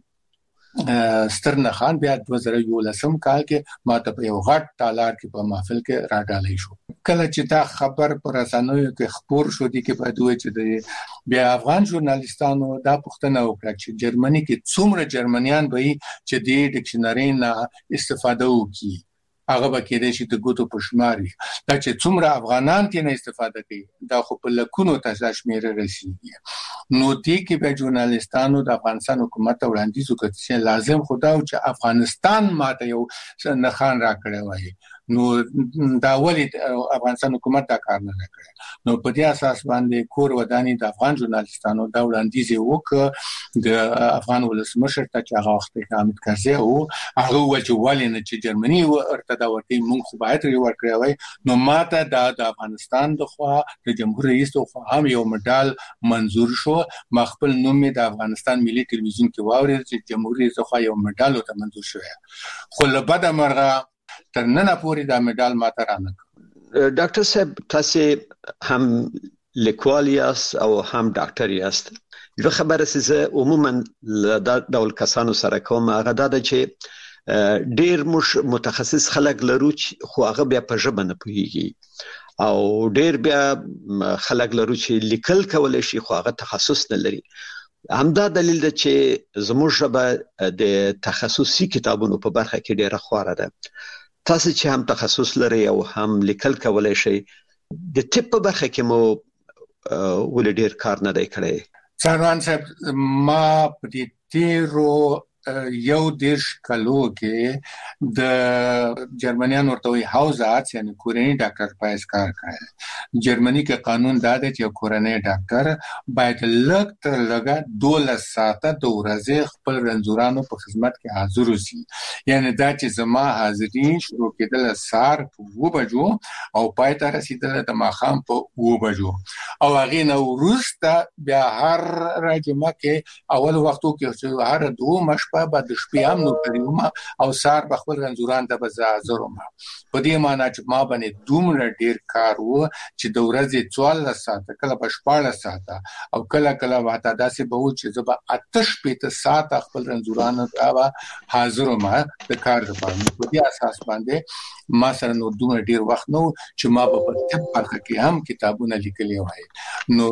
ستر نخان بیا دوه زره یولسم کال کې ماته په یو غټ تالار کې په محفل کې راډالۍ شو. کله چې دا خبر پر رسنیو کې خبر شو دي کې په دوی چې د بیا افغان ژورنالیستانو دا پوښتنه وکړه چې جرمني کې څومره جرمنیان به چې د ډکشنري نه استفاده وکړي. هغه به کېدای شي د ګوتو په شمار وي. دا چې څومره افغانان ترې نه استفاده کوي دا خو په لکونو ته شمېره رسیږي. نو دې کې به ژورنالیستانو د افغانستان حکومت ته وړاندیز وکړ چې لازم خو دا چې افغانستان ماته یو نښان راکړی وای. نو دا ولې افغانستان حکومت دا کار نه کړی. نو په دې اساس باندې کور ودانی د افغان ژورنالیستانو دا وړاندیز وکړ د افغان ولسمشر ته چې هغه وخت کې حامد کرزي او هغه ول چې ولې نه چې جرمني ورته دا ورته مونږ خو باید یې ورکړی وای. نو ماته دا د افغانستان د خوا د جمهور رئیس د خوا هم یو میډال منظور شو. ما خپل نوم د افغانستان ملي ټلویزیون کې واورید چې جمهور رئیس د خوا یو میډال ورته منظور شوی. خو له بده مرغه تر نن پورې دا میډال ماته رانه. ډاکټر صاحب تاسو هم لیکوال یاست او هم ډاکټر یاست. یو خبره چې عموما د ډول کسانو سره کوم هغه دا چې ډیر مش متخصص خلک لرو خو هغه بیا په ژبه نه پوهیږي او ډیر بیا خلک لرو چې لیکل کولای شي خو هغه تخصص نه لري. همدا دلیل ده چې زموږ ژبه د تخصصي کتابونو په برخه کې ډیره خواره ده. تاسو چې هم تخصص لري او هم لیکل کولای شي د ټیپ په برخه کې مو ول ډیر کار نه دی کړی. څاروان صاحب ما په دې تیرو یو دیرش کلو کې د جرمنیان ورته وایي هاوزارت یعنی کورنی ډاکټر پایس کار کوي. جرمني کې قانون دا دی چې کورنی ډاکټر باید لږ تر لږه دولس ساعته د ورځې خپل رنځورانو په خدمت کې حاضر وي. یعنی دا چې زما حاضري شروع کېدل سار په اوه بجو او پای ته رسیدل د ماښام په اوه بجو او هغې نه وروسته بیا هر راجمه کې اول وختو کې هر دوه شپه به د شپې هم نوکري وم او سهار به خپل رنځوران ته به زه حاضر وم. په دې معنا چې ما باندې دومره ډېر کار و چې د ورځې څوارلس ساعته کله به شپاړس ساعته او کله کله به حتی داسې به و چې زه به اته شپېته ساعته خپل رنځورانو ته به حاضر وم د کار دپاره. په دې اساس باندې ما سره نو دومره ډېر وخت نه و چې ما به په طب برخه کې هم کتابونه لیکلي وای. نو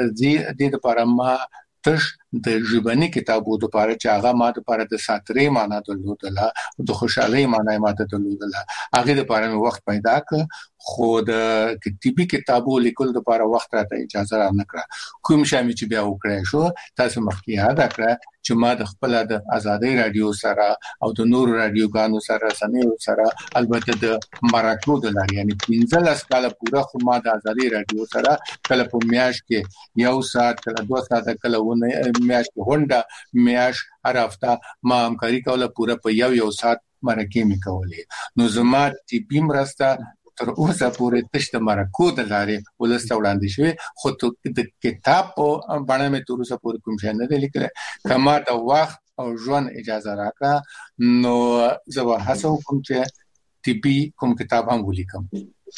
دې دپاره ما تش د ژبني کتابو د پاره چې هغه ما د پاره د ساترې معنا درلودله د خوشحالي معنا ماته درلودله هغه د پاره وخت پیدا ک خو د کتابي کتابو لیکل د پاره وخت راته اجازه را نه کړه. کوم شامي چې بیا وکړای شو تاسو مخکې یاد کړه چې ما د خپل د آزادۍ رادیو سره او د نور رادیوګانو سره سنیو سره البته د مراکو د لاري یعنی پنځلس کاله پوره خو ما د آزادۍ رادیو سره کله په میاش کې یو ساعت کله دوه ساعت کله ونه میاش هونډه میاش هر هفته ما همکاري کوله پوره په یو یو ساعت مرکه می کولې. نو زما طبي مرسته تر اوسه پورې تشت مرکو د لارې ولسته وړاندې شوی خو د کتاب په باندې مې تر اوسه پورې کوم شی نه دی لیکلی. کما د وخت او ژوند اجازه راکړه نو زه به هڅه وکړم چې طبي کوم کتاب هم ولیکم.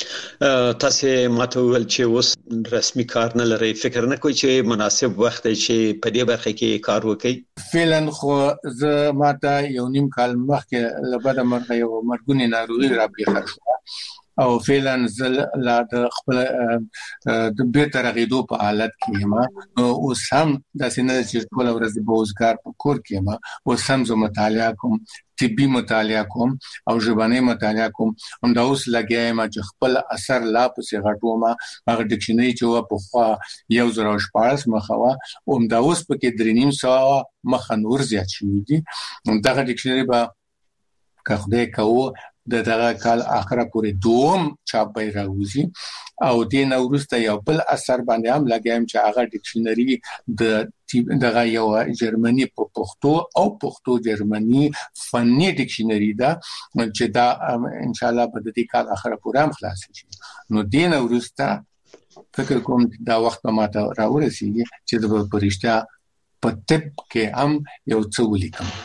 تاسو ماته ویل چې اوس رسمي کار نه لري فکر نه کوئ چې مناسب وخت دی چې په دې برخه کې کار وکړئ؟ فعلا خو زه ماته یو نیم کال مخکې له بده مرغه یو مرګونی ناروغي راپېښه شوه او فعلا زه لا د خپل د بیرته رغېدو په حالت کې یم. نو اوس هم داسې نه چې ټوله ورځ به اوزګار په کور کې یم. اوس هم زه مطالعه کوم طبي مطالعه کوم او ژبنۍ مطالعه کوم. همدا اوس لګیا یم چې خپل اثر لا پسې غټوم. هغه ډکشنري چې وه پخوا یو زره او شپاړس مخه وه همدا اوس پکې درې نیم سوه مخه نور زیات شوي دي. دغه ډکشنري به که خدای کوو د دغه کال اخره پورې دوم چاپ به راوځي او دې نه وروسته یو بل اثر باندې هم لګایم چې هغه ډکشنري د دغه یو جرمني په پښتو او پښتو جرمني فني ډکشنري ده چې دا ان شاء الله په دې کال اخره پورې هم خلاص شي. نو دې نه وروسته فکر کوم دا وخت ماته راورسیږي چې د پرشتیا په طب کې هم یو څه ولیکم.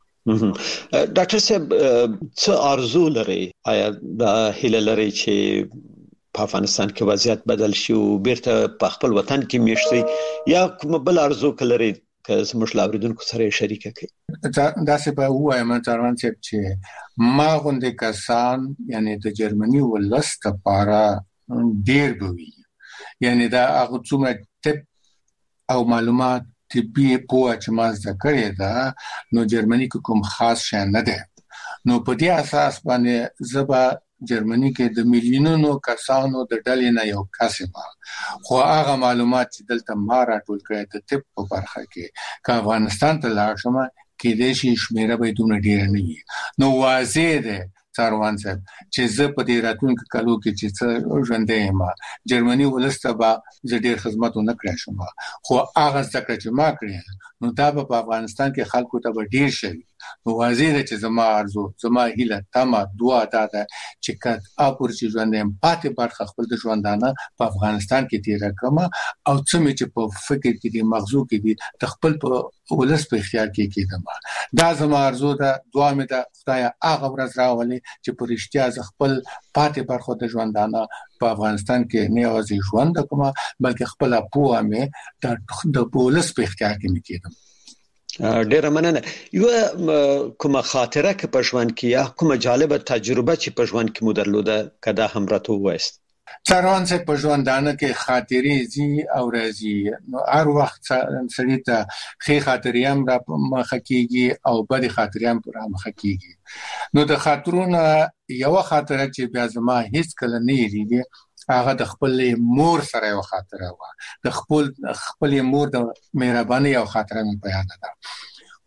ډاکټر صاحب څه ارزو لري؟ آیا دا هیله لري چې په افغانستان کې وضعیت بدل شي او بیرته په خپل وطن کې میشتي یا کوم بل ارزو کلري که زموږ لاوریدونکو سره شریک کړي؟ دا څه به وایم تران چې ما غونډه کسان یعنی د جرمني ولست لپاره ډیر بوي یعنی دا هغه څومره ټپ او معلومات طبي پوهه چې ما زده کړې ده نو جرمني کې کوم خاص شی نه ده. نو په دې اساس باندې زه به جرمني کې د میلیونونو کسانو د ډلې نه یو کس یم خو هغه معلومات چې دلته ما راټول کړی د طب په برخه کې که افغانستان ته لاړ شم کېدای شي شمېره به دومره ډېره نه وي. نو واضح ده ساروان صاحب چې زه په دې راتلونکو کالو کې چې څه ژوندی یم جرمني ولس ته به زه ډېر خدمت ونه کړی شم خو هغه زده کړه چې ما کړې نو دا به په افغانستان کې خلکو ته به ډېر شوي. نو واضح ده چې زما ارزو زما هیله تمه دعا دا ده چې قطعا پورې چې ژوندی یم پاتې برخه خپل د ژوندانه په افغانستان کې تېره کړم او څه مې چې په فکر کې دي مغزو کې دي د خپل په ولس په اختیار کې کېږدم. دا زما ارزو ده دعا مې ده خدایه هغه ورځ راولي چې په رښتیا زه خپل پاتې برخه د ژوندانه په افغانستان کې نه یوازې ژوند کوم بلکې خپل پوهه مې د ولس په اختیار کې مې کېږدم. ډیره مننه. یو کومه خاطره که په ژوند کې یا کومه جالبه تجربه چې په ژوند کې مو درلوده که دا هم راته ووایاست؟ ساروان صاحب په ژوندانه کې خاطرې ځي او راځي. نو هر وخت سړي ته ښې خاطرې هم را مخه کېږي او بدې خاطرې هم را مخه کېږي. نو د خاطرونو یوه خاطره چې بیا زما هیڅ کله نه هېرېږي هغه د خپل مور سره یو خاطره وه. د خپل خپل مور د مهربانۍ یو خاطره مې په یاد ده.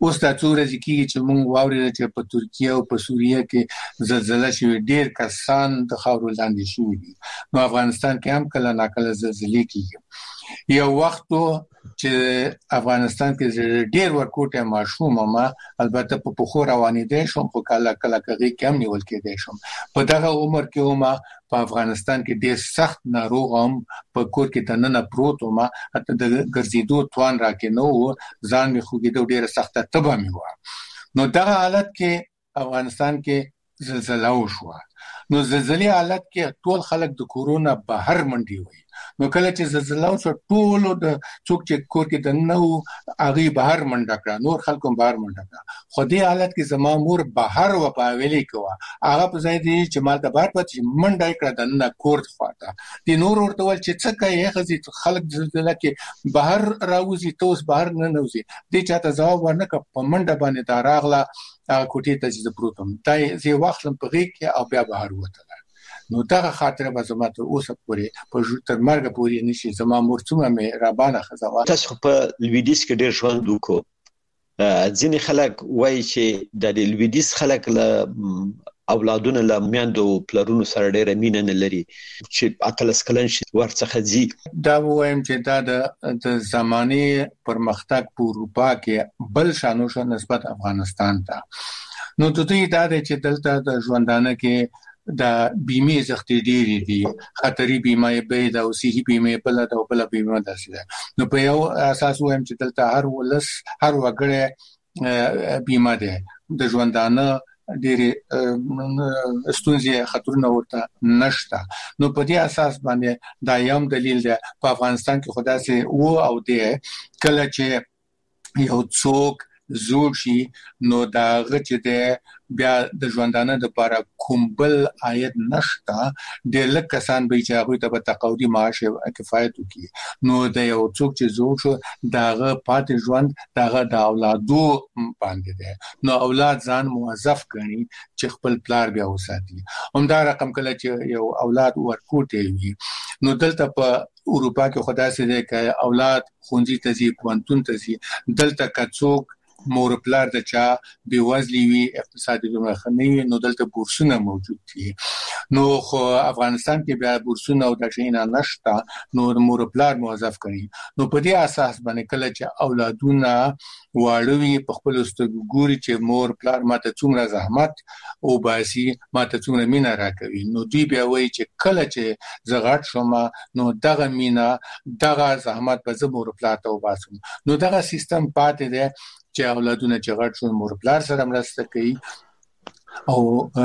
اوس دا څو ورځې کېږي چې موږ واورېدل چې په ترکیه او په سوریه کې زلزله شوې، ډېر کسان د خاورو لاندې شوي دي. نو افغانستان کې هم کله ناکله زلزلې کېږي. یو وخت چې افغانستان کې ډېر ورکوټه ماشوم ما البته په پخو روانېدې شوم، خو کله کله کغې کم نیول کېدې شوم. په دغه عمر کې ما په افغانستان کې ډېر سخت ناروغ هم په کور کې تننه پروت ما حتی د ګرځېدو توان راکې نو ځان می خوګېدو، ډېر سخته تبه مې و. نو دغه حالت کې افغانستان کې زلزلہ وشوه. نو زلزلې حالت کې ټول خلک د کورونا بهر منډي وي. نو کله چې زلزلہ وشو ټول د څوک چې کور کې د نو هغه بهر منډه کړه، نور خلکو بهر منډه کړه. خو دې حالت کې زما مور بهر و پاویلې کوه، هغه په ځای دی چې مال د بهر پاتې منډه کړه د نه کور خواته. دې نور ورته ول چې څه کوي خزي خلک زلزلہ کې بهر راوځي، توس بهر نه نوځي. دې چاته ځواب ورنکړ، په منډه باندې دا راغله کوټې ته چې پروتم دای زی واخلم په غیږ کې او بیا بهر وته. نو دغه خاطره به زما ته اوسه پورې په تر مرګ پورې نشي. زما مور څومره مې رابانه خزوا. تاسو په لویدیس کې ډېر ژوند وکړو. ځینې خلک وایي چې د لویدیس خلک له اولادونه له میندو پلرونو سره ډېره مینه نه لري چې اتلس کلن شي ورڅخه ځي. دا وایم چې دا د زماني پرمختګ په اروپا کې بل شانو شو نسبت افغانستان ته. نو ته دې دا چې دلته د ژوندانه کې د بیمه زختې ډېری دي، خطري بیمه به د اوسې بیمه بل د بل بیمه داسې ده. نو په یو اساس وایم چې دلته هر ولس هر وګړی بیمه ده د ژوندانه ډېری ستونزې خطرونه ورته نشته. نو په دې اساس باندې دا یو دلیل دی په افغانستان کې خدا سي وو او دی کله چې یو څوک زوړ شي نو دا غچ دی بیا د ژوندانه د لپاره کومبل عاید نشته، ډېر لږ کسان به چې هغه ته په تقاعدي معاش کفایت وکړي. نو د یو څوک چې زوړ شو داغه پاتې ژوند داغه د اولادو باندې دی. نو اولاد ځان موظف کړي چې خپل پلار بیا وساتي. همدا رقم کله چې یو اولاد ورکوټي وي نو دلته په اروپا کې خدای سي دی چې اولاد خونځي ته ځي، پوهنتون ته ځي. دلته کڅوک مور پلار د چا بیوزلی وي، اقتصادي مخنی وي، نو دلته بورسونه موجود دي. نو خو افغانستان کې بیا بورسونه او د شینه نشته، نو مور پلار موظف کړي. نو په دې اساس باندې کله چې اولادونه واړوي په خپل ستګوري چې مور پلار ماته څومره زحمت او باسي، ماته څومره مینا راکوي، نو دوی بیا وایي چې کله چې زغړ شوم نو دغه مینا دغه زحمت په زمور پلار ته وباسم. نو دغه سیستم پاتې دی چې اولادونه چې غټ شو مور پلار سره مرسته کوي او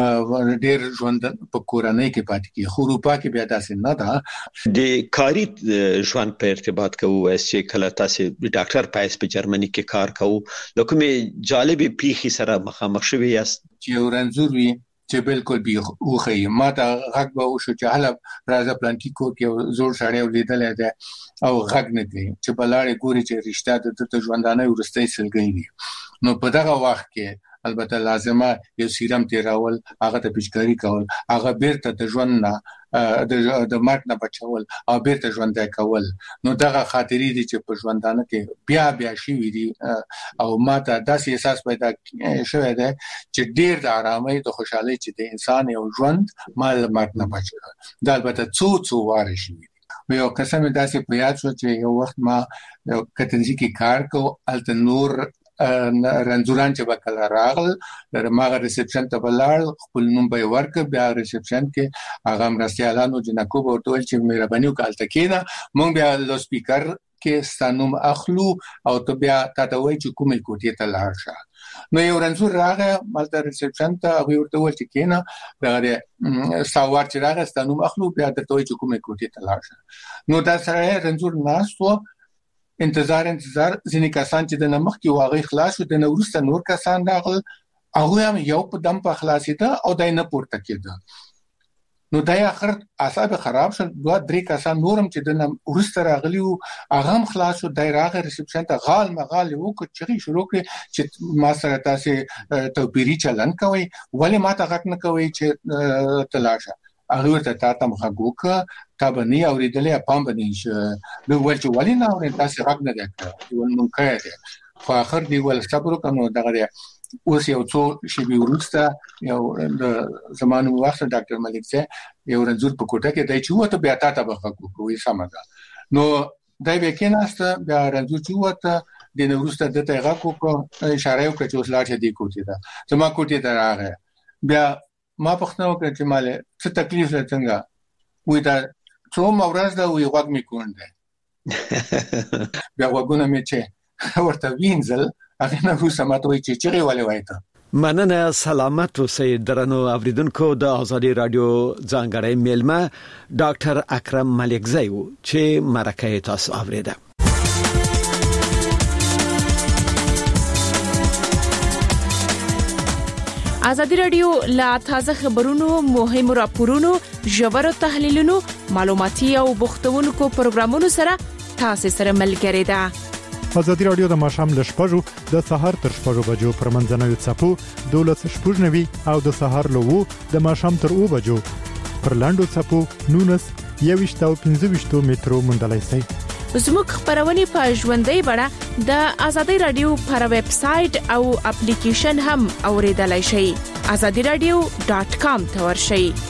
ډېر ژوند په کورنۍ کې پاتې کیږي. خو اروپا کې بیا داسې نه ده. د کاری ژوند په ارتباط کوو چې کله تاسو ډاکټر پایس په جرمني کې کار کوو، لکه جالبې پیخي سره مخامخ شوی یاست چې ورنځور وي چې بالکل به اوخی ما ته غږ به وشو چې هله راځه پلانکی کو کې زوړ سړی ولیدل دی او غږ نه دی چې بلاړې ګوري چې رښتیا د ژوندانه ورستۍ سلګۍ دي. نو په دغه وخت کې البته لازمه یو سیرم تیراول، هغه ته پیچکاری کول، هغه بیرته د ژوند نه د د مرګ نه بچول او بیرته ژوند کول. نو دغه خاطرې دي چې په ژوندانه کې بیا بیا شي وي او ماته داسې احساس پیدا شوی دی چې ډیر د آرامۍ د خوشحالۍ چې د انسان یو ژوند مال مرګ نه بچي. دا البته څو څو واره شي. یو قسم داسې په یاد شو چې یو وخت ما یو کتنځي کې کار کو الته نور رنځوران چې وکړه راغل د ماغه ریسپشن ته بلار خپل نوم به ورک بیا ریسپشن کې هغه مرستيالانو جنکو ورته چې مهرباني وکړه کېنا مونږ بیا لو سپیکر کې ستانوم اخلو او ته بیا تاسو وایي چې کومې کوټې ته لاړ شه. نو یو رنځور راغی مالته ریسپشن ته هغه ورته وایي چې کېنا دغه ساوار چې راغی ستانوم اخلو بیا ته وایي چې کومې کوټې ته لاړ شه. نو دا سره رنځور ناستو انتظار انتظار ځینې کسان چې د نمخ کې واغې خلاص شو د نورسته نور کسان راغل هغه هم یو په دم په خلاصیده او دای نه پورته کېده. نو دای اخر اعصاب خراب شول. دوه درې کسان نورم چې د نورسته راغلی او هغه هم خلاص شو. دای راغی ریسپشن ته غال مغال وکړي چې شروع کړي چې ما سره تاسو توپیری چلن کوي ولی ما ته غټ نه کوي چې تلاشه هغه ورته تاسو مخګوکه تا باندې اوریدلې پام باندې نو ورچ ولی نه اوري تاسو حق نه ده ول مونږه ده خو اخر دی ول صبر وکړو دغه اوس یو څو شی ورسته یو د زمانو وخت ډاکټر ملک سه یو رنځور په کوټه کې دای چې وته بیا تا ته بخښه کوی سمګه نو دای به کې نهسته بیا رنځور چې وته د نورسته د تیغه کو اشاره وکړه چې اوس لاړ دی کوټه ده زما کوټه ته راغی بیا ما پښتنو کې چې مال څه تکلیف څنګه وې دا څو مورز دا وې وګ می کونده بیا وګونه می چې ورته وینځل هغه نه هو سماتوي چې چیرې ولې وایته مننه سلامت اوسئ درنو اوریدونکو د آزادي رادیو ځانګړی میلمه ډاکټر اکرم ملکزی و چې مرکه تاسو اوریده. آزادي رادیو لا تازه خبرونو مهم راپورونو ژور تحلیلونو معلوماتي او بوختونکو پروګرامونو سره تاسو سره ملګری ده. آزادي رادیو د ماښام ل شپږو د سهار تر شپږو بجو پر منځنوي څپو دولس شپږنوي او د سهار له وو د ماښام تر اوو بجو پر لاندو څپو نونس یويشت او پنځه ویشت مترو مونډلای شي. زموږ خبرونه په ژوندۍ بڼه د آزادي رادیو پر ویب سټ او اپلیکیشن هم اوریدلای شئ. آزادي رادیو ډاٹ کام ته ورشئ.